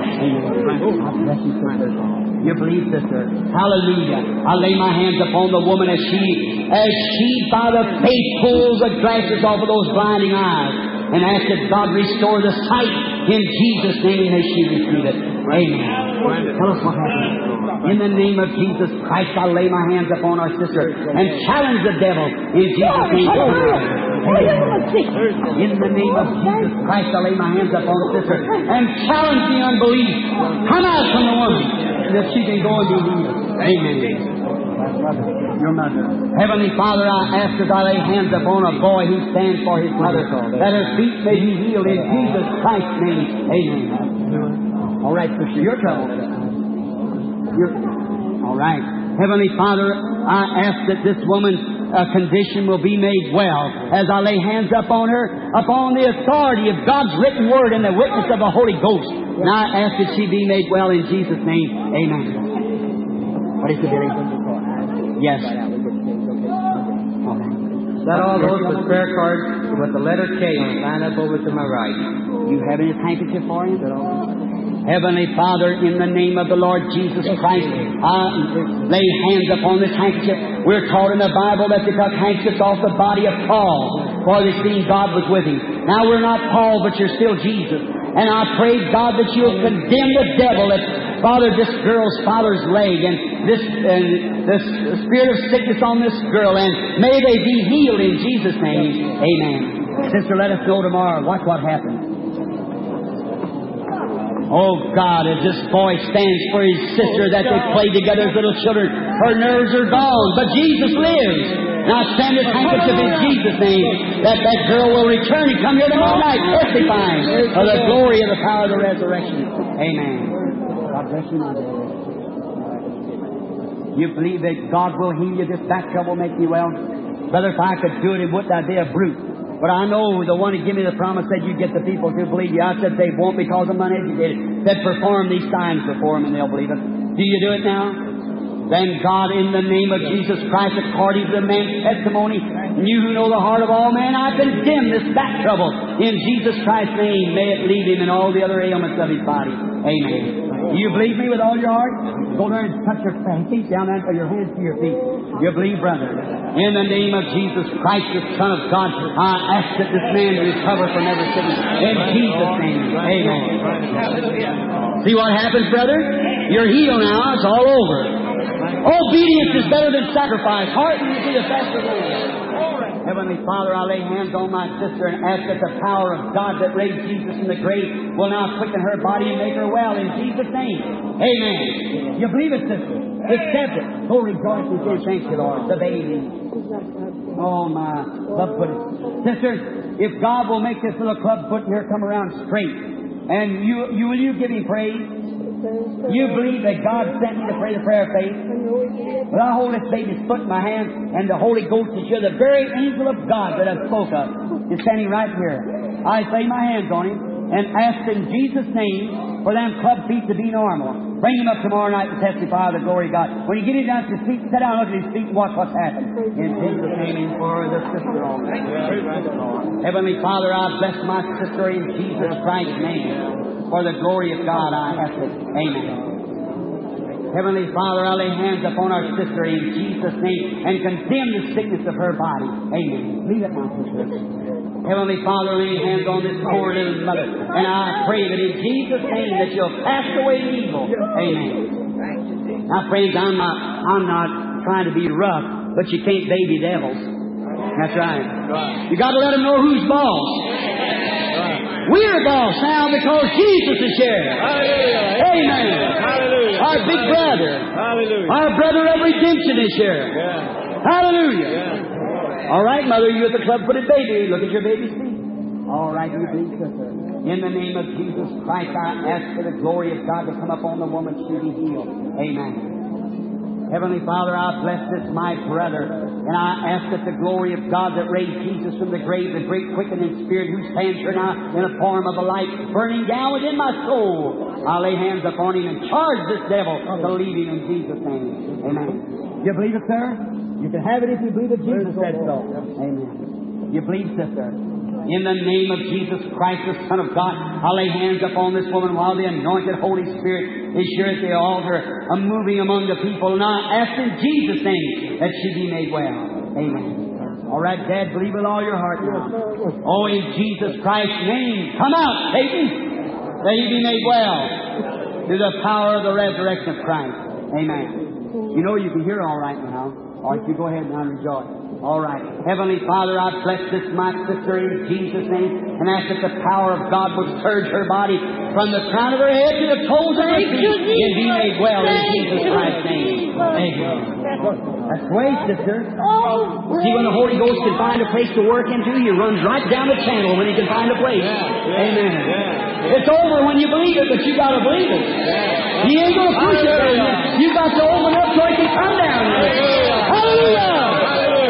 You believe, sister? Hallelujah. I lay my hands upon the woman as she, as she by the faith pulls the glasses off of those blinding eyes and ask that God restore the sight in Jesus' name as she receive it. Amen. Tell us what happened. In the name of Jesus Christ, I lay my hands upon our sister and challenge the devil in Jesus' name. In the name of Jesus Christ, I lay my hands upon the sister and challenge the unbelief. Come out from the woman that she can go and be healed. Amen. Your mother. Heavenly Father, I ask as I lay hands upon a boy who stands for his mother, that her feet may be healed in Jesus Christ's name. Amen. All right, sister, your trouble. You're, all right. Heavenly Father, I ask that this woman's uh, condition will be made well as I lay hands upon her, upon the authority of God's written word and the witness of the Holy Ghost. And I ask that she be made well in Jesus' name. Amen. What is the Billy? Yes. Let all those with prayer cards with the letter K line up over to my right. You have any handkerchief for him? Heavenly Father, in the name of the Lord Jesus Christ, I lay hands upon this handkerchief. We're taught in the Bible that they took handkerchiefs off the body of Paul, for they seen God was with him. Now we're not Paul, but you're still Jesus. And I pray, God, that you'll condemn the devil that, Father, this girl's father's leg and this and this spirit of sickness on this girl, and may they be healed in Jesus' name. Amen. Sister, let us know tomorrow. Watch what happens. Oh, God, as this boy stands for his sister that they played together as little children, her nerves are gone, but Jesus lives. Now stand this handkerchief in Jesus' name, that that girl will return and come here tomorrow night testifying of the glory of the power of the resurrection. Amen. God bless you, my dear. You believe that God will heal you, this back trouble will make you well? Brother, if I could do it, it wouldn't I be a brute? But I know the one who gave me the promise said you get the people to believe you. I said they won't because I'm uneducated. Said perform these signs before them and they'll believe it. Do you do it now? Then God, in the name of Jesus Christ, according to the man's testimony, you who know the heart of all men, I condemn this back trouble. In Jesus Christ's name, may it leave him and all the other ailments of his body. Amen. Do you believe me with all your heart? Go there and touch your feet down there, your hands to your feet. You believe, brother? In the name of Jesus Christ, the Son of God, I ask that this man recover from every sickness. In Jesus' name. Amen. See what happens, brother? You're healed now. It's all over. Obedience is better than sacrifice. Heart and you see the best of all. Heavenly Father, I lay hands on my sister and ask that the power of God that raised Jesus from the grave will now quicken her body and make her well in Jesus' name. Amen. You believe it, sister? Accept it. Go rejoice and say thank you, Lord. The baby. Oh, my club foot. Sister, if God will make this little club foot here come around straight, and you, you will you give him praise? You believe that God sent me to pray the prayer of faith? Well, I hold this baby's foot in my hand, and the Holy Ghost is here. The very angel of God that I spoke of is standing right here. I lay my hands on him and ask in Jesus' name for them club feet to be normal. Bring him up tomorrow night to testify of the glory of God. When you get him down to his feet, sit down, look at his feet, and watch what's happened. In Jesus' name, and for the sister also. Heavenly Father, I bless my sister in Jesus Christ's name. For the glory of God, I ask it. Amen. Heavenly Father, I lay hands upon our sister in Jesus' name and condemn the sickness of her body. Amen. Leave it, my sister. Heavenly Father, lay hands on this poor little mother, and I pray that in Jesus' name that you'll cast away evil. Amen. Now, friends, I'm not, I'm not trying to be rough, but you can't baby devils. That's right. Right. You got to let them know who's boss. Right. We're boss now because Jesus is here. Hallelujah. Amen. Hallelujah. Our big brother. Hallelujah. Our brother of redemption is here. Yeah. Hallelujah. Yeah. All right, Mother, you at the club footed baby. Look at your baby's feet. All right, you believe, sister. In the name of Jesus Christ, I ask for the glory of God to come upon the woman, she be healed. Amen. Heavenly Father, I bless this my brother, and I ask that the glory of God that raised Jesus from the grave, the great quickening Spirit who stands here now in the form of a light burning down within my soul, I lay hands upon him and charge this devil to leave him in Jesus' name. Amen. You believe it, sir? You can have it if you believe that Jesus said so. Amen. You believe, sister? In the name of Jesus Christ, the Son of God, I lay hands upon this woman while the anointed Holy Spirit is here at the altar, I'm moving among the people, and I ask in Jesus' name that she be made well. Amen. All right, Dad, believe with all your heart now. Oh, in Jesus Christ's name, come out, Satan, that he be made well through the power of the resurrection of Christ. Amen. You know you can hear all right now. All right, you go ahead now and rejoice. All right. Heavenly Father, I bless this my sister in Jesus' name and ask that the power of God would surge her body from the crown of her head to the toes of her feet and be made well in Jesus Christ's name. Amen. That's the way, sister. See, when the Holy Ghost can find a place to work into, He runs right down the channel when He can find a place. Amen. It's over when you believe it, but you got to believe it. He ain't going to push it on you. You got to open up so He can come down there. Hallelujah.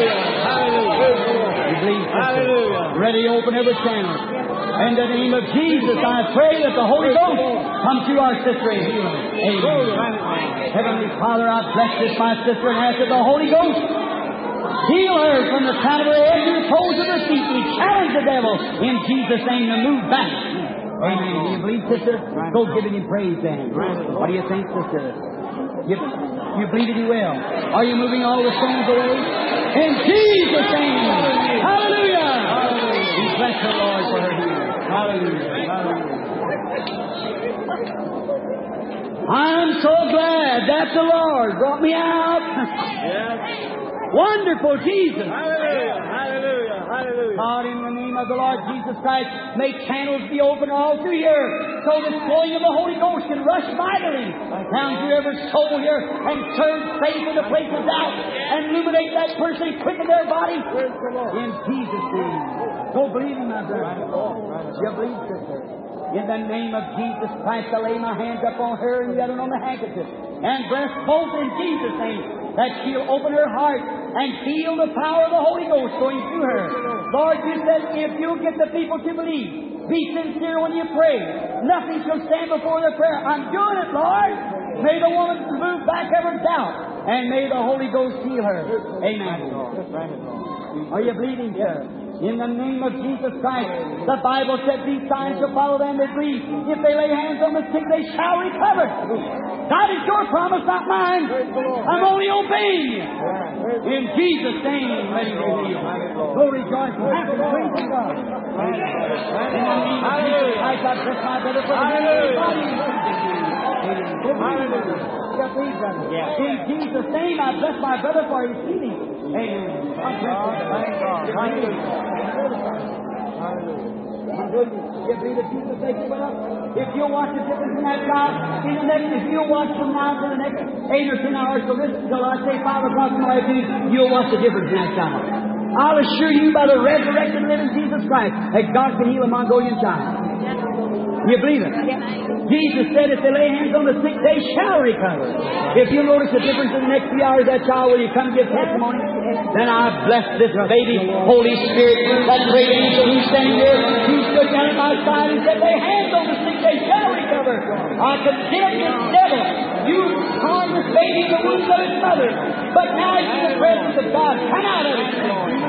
Hallelujah. Ready to open every channel. In the name of Jesus, I pray that the Holy Ghost come through our sister and heal her. Amen. Heavenly Father, I bless this my sister and ask that the Holy Ghost heal her from the crown of her head to the toes of her feet. We challenge the devil in Jesus' name to move back. Amen. Do you believe, sister? Go giving Him praise then. What do you think, sister? You, you believe it, you will. Are you moving all the stones away? In Jesus' name. Hallelujah. Hallelujah. We bless the Lord for her healing. Hallelujah. Hallelujah. I'm so glad that the Lord brought me out. Yes. Wonderful Jesus. Hallelujah. Hallelujah. Hallelujah. God, in the name of the Lord Jesus Christ, make channels be open all through here so the flowing of the Holy Ghost can rush mightily down through every soul here and turn faith into places out and illuminate that person, quicken their body. In Jesus' name. Go believe in my brother. You believe, sister. In the name of Jesus Christ, I lay my hands upon her and the other on the handkerchief and bless both in Jesus' name, that she'll open her heart and feel the power of the Holy Ghost going through her. Lord, you said if you'll get the people to believe, be sincere when you pray, nothing shall stand before their prayer. I'm doing it, Lord. May the woman move back every doubt, and may the Holy Ghost heal her. Amen. Are you bleeding, sir? In the name of Jesus Christ, the Bible said these signs shall follow them that believe. If they lay hands on the sick, they shall recover. God is your promise, not mine. I'm only obeying you. In Jesus' name, let Him be healed. Go rejoice and have the praise of God. In the name of Jesus Christ, I bless my brother for the body. In Jesus' name, I bless my brother for his healing. Amen. If you'll watch the difference in that God, in the next, if you'll watch from now to the next eight or ten hours, so this till I say five o'clock in the afternoon, you'll watch the difference in that child. I'll assure you by the resurrected living Jesus Christ that God can heal a Mongolian child. You believe it? Jesus said if they lay hands on the sick, they shall recover. If you notice the difference in the next few hours, that child, will you come give testimony? Then I bless this baby, Holy Spirit, that great angel who's standing there, who stood down at my side and said, lay hands on the sick, they shall recover. I condemn this devil. You harmed this baby in the womb of its mother. But now it's in the presence of God. Come out of it.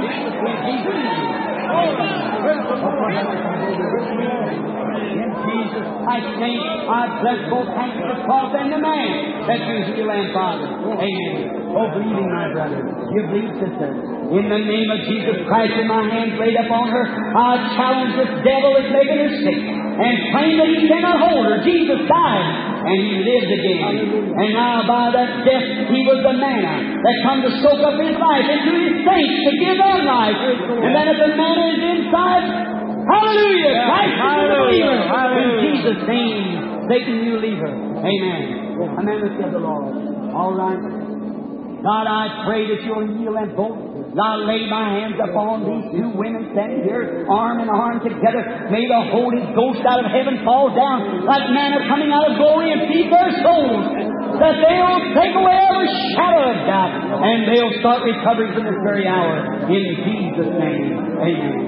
In Jesus Christ's name, I bless both hands of the cross and the man that you heal and Father. Amen. Oh, believing, my brother. You believe, sister. In the name of Jesus Christ, with my hands laid upon her, I challenge this devil that's making her sick and claim that he cannot hold her. Jesus died and He lived again. And now by that death, He was the manna that come to soak up His life into His saints to give them life. And then if the manna is inside, hallelujah! Christ is the believer. In Jesus' name, Satan, you leave her. Amen. Amen. Let's give the Lord. All right. God, I pray that you'll heal them both. I lay my hands upon these two women standing here, arm in arm together. May the Holy Ghost out of heaven fall down like manna coming out of glory and feed their souls, that they'll take away every shadow of doubt, and they'll start recovering from this very hour. In Jesus' name, amen.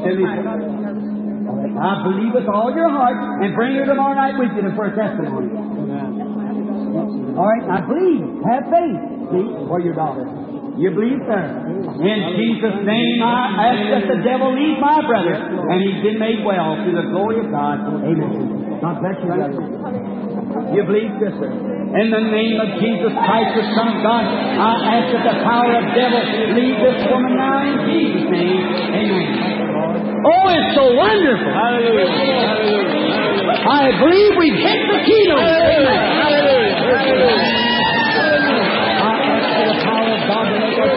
I believe with all your heart, and bring her tomorrow night with you for a testimony. All right, I believe. Have faith, see, for your daughter. You believe, sir? In Jesus' name, I ask that the devil leave my brother, and he's been made well through the glory of God. Amen. God bless you, brother. You believe, sister? In the name of Jesus Christ, the Son of God, I ask that the power of devil leave this woman now in Jesus' name. Amen. Oh, it's so wonderful. Hallelujah. I believe we've hit the keynote. Amen. Hallelujah. Hallelujah. God to make us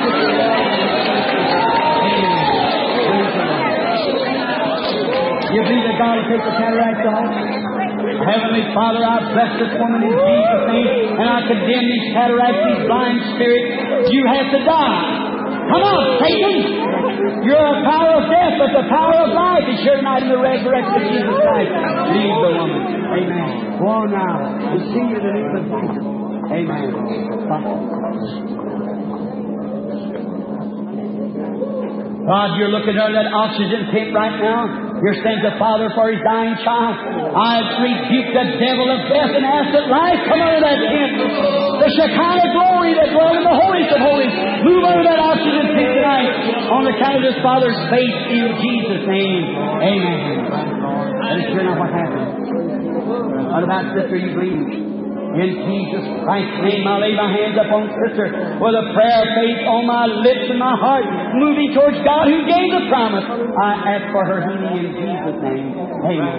you believe that God will take the cataracts off? Heavenly Father, I bless this woman in Jesus' name, and I condemn these cataracts, these blind spirits. You have to die. Come on, Satan! You're a power of death, but the power of life is here tonight in the resurrection of Jesus Christ. Leave the woman. Amen. Go on now. We see you in the name of Jesus. Amen. God, you're looking at that oxygen pit right now. You're saying the Father for His dying child. I rebuke the devil of death and ask that life come out of that pit. The Shekinah glory that dwells in the holiest of holies. Move out of that oxygen pit tonight on account of this Father's faith in Jesus' name. Amen. That is sure not what happened. What about sister you believe? In Jesus Christ's name, I lay my hands upon sister with a prayer of faith on my lips and my heart, moving towards God who gave the promise. I ask for her healing in Jesus' name. Amen.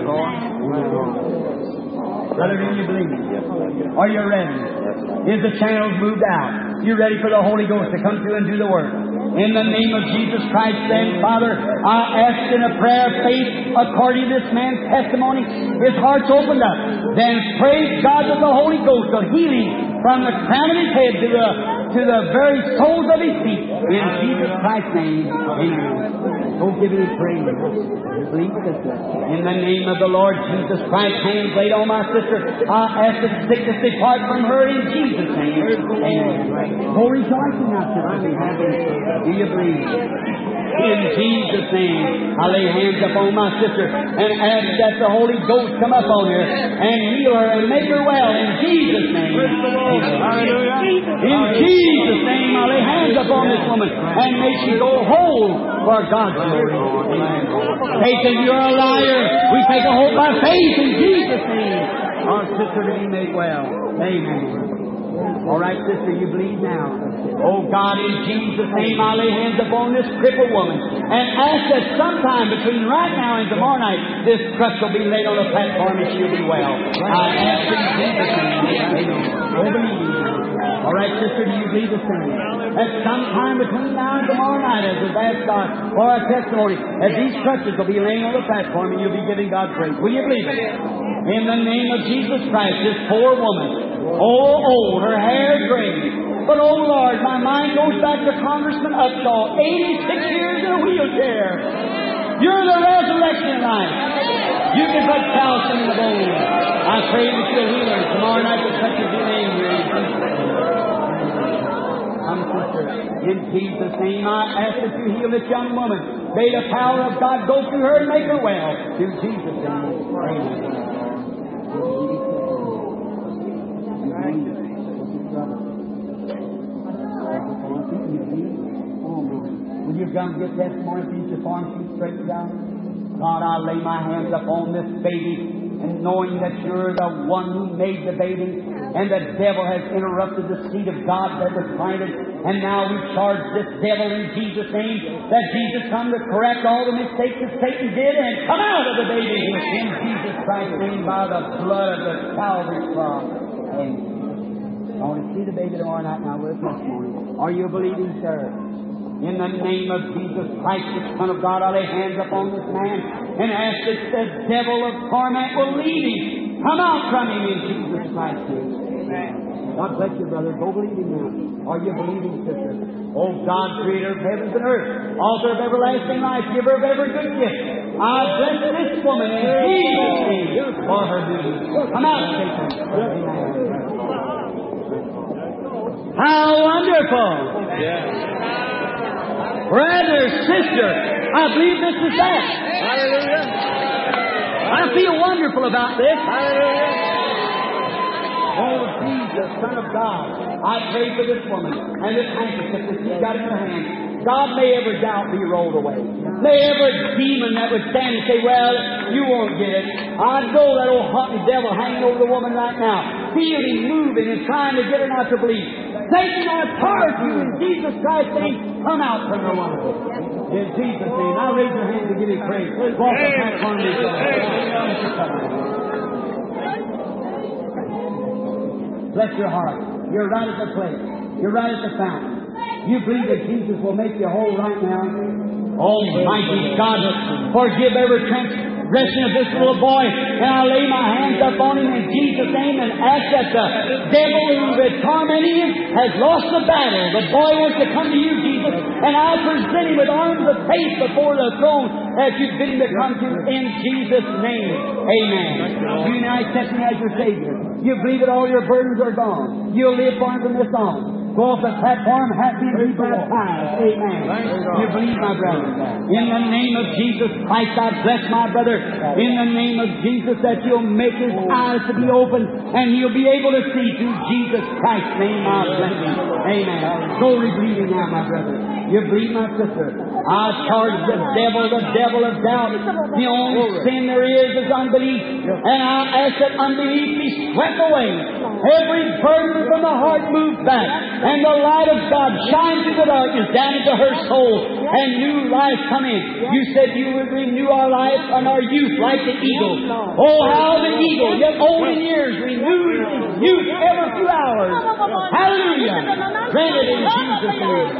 Brother, do you believe? Are you ready? Is the channels moved out? You ready for the Holy Ghost to come through and do the work? In the name of Jesus Christ, then, Father, I ask in a prayer of faith, according to this man's testimony, his heart's opened up. Then praise God that the Holy Ghost will heal him from the crown of his head to the to the very soles of his feet. In Jesus Christ's name, amen. Don't give any praise. Believe this. In the name of the Lord Jesus Christ, hands laid on my sister, I ask that sickness depart from her in Jesus' name. Amen. Oh, rejoicing now, sister. Be happy. Do you believe? In Jesus' name, I lay hands upon my sister and ask that the Holy Ghost come up on her and heal her and make her well in Jesus' name. In Jesus' name, I lay hands upon this woman and may she go whole for God's glory. Satan, you're a liar. We take a hold by faith in Jesus' name. Our sister to be made well. Amen. All right, sister, you believe now. Oh, God, in Jesus' name, I lay hands upon this crippled woman and ask that sometime between right now and tomorrow night, this crutch will be laid on the platform and she'll be well. I ask in Jesus' name. Oh, believe you. All right, sister, do you believe the same? That sometime between now and tomorrow night, as we've asked God for our testimony, that these crutches will be laying on the platform and you'll be giving God praise. Will you believe it? In the name of Jesus Christ, this poor woman, oh, old, her hair gray. But, oh, Lord, my mind goes back to Congressman Upshaw, eighty-six years in a wheelchair. You're the resurrection life. You can put calcium in the bone. I pray that you'll heal her. Tomorrow night the touch of your name here. Come, sister. In Jesus' name, I ask that you heal this young woman. May the power of God go through her and make her well. Through Jesus' name. Amen. Will you come get testimony from your farm sheet straightened out? God, I lay my hands upon this baby, and knowing that you're the one who made the baby, And the devil has interrupted the seed of God that was planted. And now we charge this devil in Jesus' name that Jesus come to correct all the mistakes that Satan did and come out of the baby in Jesus Christ's name by the blood of the Calvary cross. Amen. I want to see the baby tomorrow night now with us this morning. Are you believing, sir? In the name of Jesus Christ, the Son of God, I lay hands upon this man and ask that the devil of torment will leave him. Come out from him in Jesus Christ's name. Amen. God bless you, brother. Go believing now. Are you believing, sister? Oh God, creator of heavens and earth, author of everlasting life, giver of every good gift, I bless this woman in Jesus' name for her duty. Come out, Satan. How wonderful! Yes. Brother, sister, I believe this is that. Hallelujah. I feel wonderful about this. Hallelujah. Oh, Jesus, Son of God, I pray for this woman and this handkerchief that she's got in her hand. God, may every doubt be rolled away. May every demon that would stand and say, well, you won't get it. I know that old haughty devil hanging over the woman right now, feeling, moving, and trying to get her not to believe. Satan, I charge you in Jesus Christ's name, come out from her woman. In Jesus' name, now raise your hand to give you praise. Walk the platform to each other. Bless your heart. You're right at the place. You're right at the fountain. You believe that Jesus will make you whole right now? Almighty God, forgive every transgression of this little boy, and I lay my hands up on him in Jesus' name and ask that the devil who is tormenting him has lost the battle. The boy wants to come to you, Jesus, and I present him with arms of faith before the throne that you've bid him to come to in Jesus' name. Amen. You now accept him as your Savior. You believe that all your burdens are gone. You'll live for him from this on. Go off the platform, happy and be baptized. Amen. You believe, my brother. In the name of Jesus Christ, I bless my brother. In the name of Jesus, that you'll make his eyes to be open and he'll be able to see through Jesus Christ's name. I bless him. Amen. Glory believing now, my brother. You believe, my sister. I charge the devil, the devil of doubt. The only sin there is is unbelief. And I ask that unbelief be swept away. Every burden from the heart moved back. And the light of God shines through the darkness down into her soul. And new life come in. You said you would renew our life and our youth like the eagle. Oh, how the eagle, yet old in years, renews his youth every few hours. Hallelujah. Granted in Jesus' name.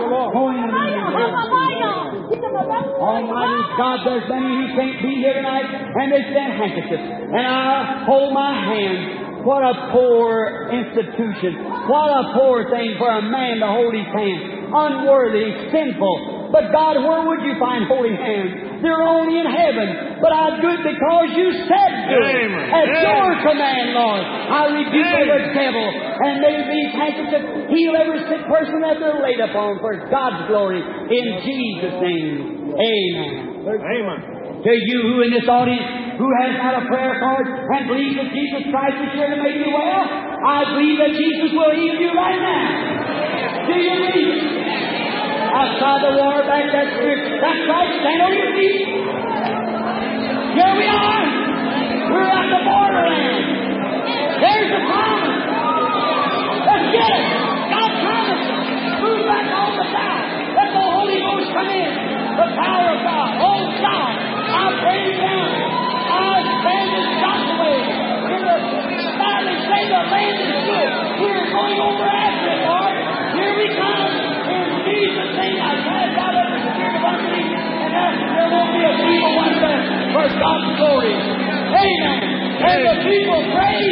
Almighty God, there's many who can't be here tonight, and they stand handkerchiefs. And I hold my hand. What a poor institution. What a poor thing for a man to hold his hand. Unworthy, sinful. But God, where would you find holy hands? They're only in heaven. But I do it because you said so. At your command, Lord. I rebuke every devil. And may these handkerchiefs heal every sick person that they're laid upon for God's glory. In Jesus' name. Amen. Amen. To you who in this audience who has not a prayer card and believes that Jesus Christ is here to make you well, I believe that Jesus will heal you right now. Do you believe it? Outside the water, back that spirit. That's right. Stand on your feet. Here we are. We're at the borderland. There's the promise. Let's get it. God promised us. Move back on the side. Let the Holy Ghost come in. The power of God. Oh God. I pray down. I stand in Joshua in the valley, say the land is good. We're going over after it, Lord. Here we come. In Jesus' name, I cast out every spirit of unbelief and ask that there won't be a feeble one left for God's glory. Amen. And the people praise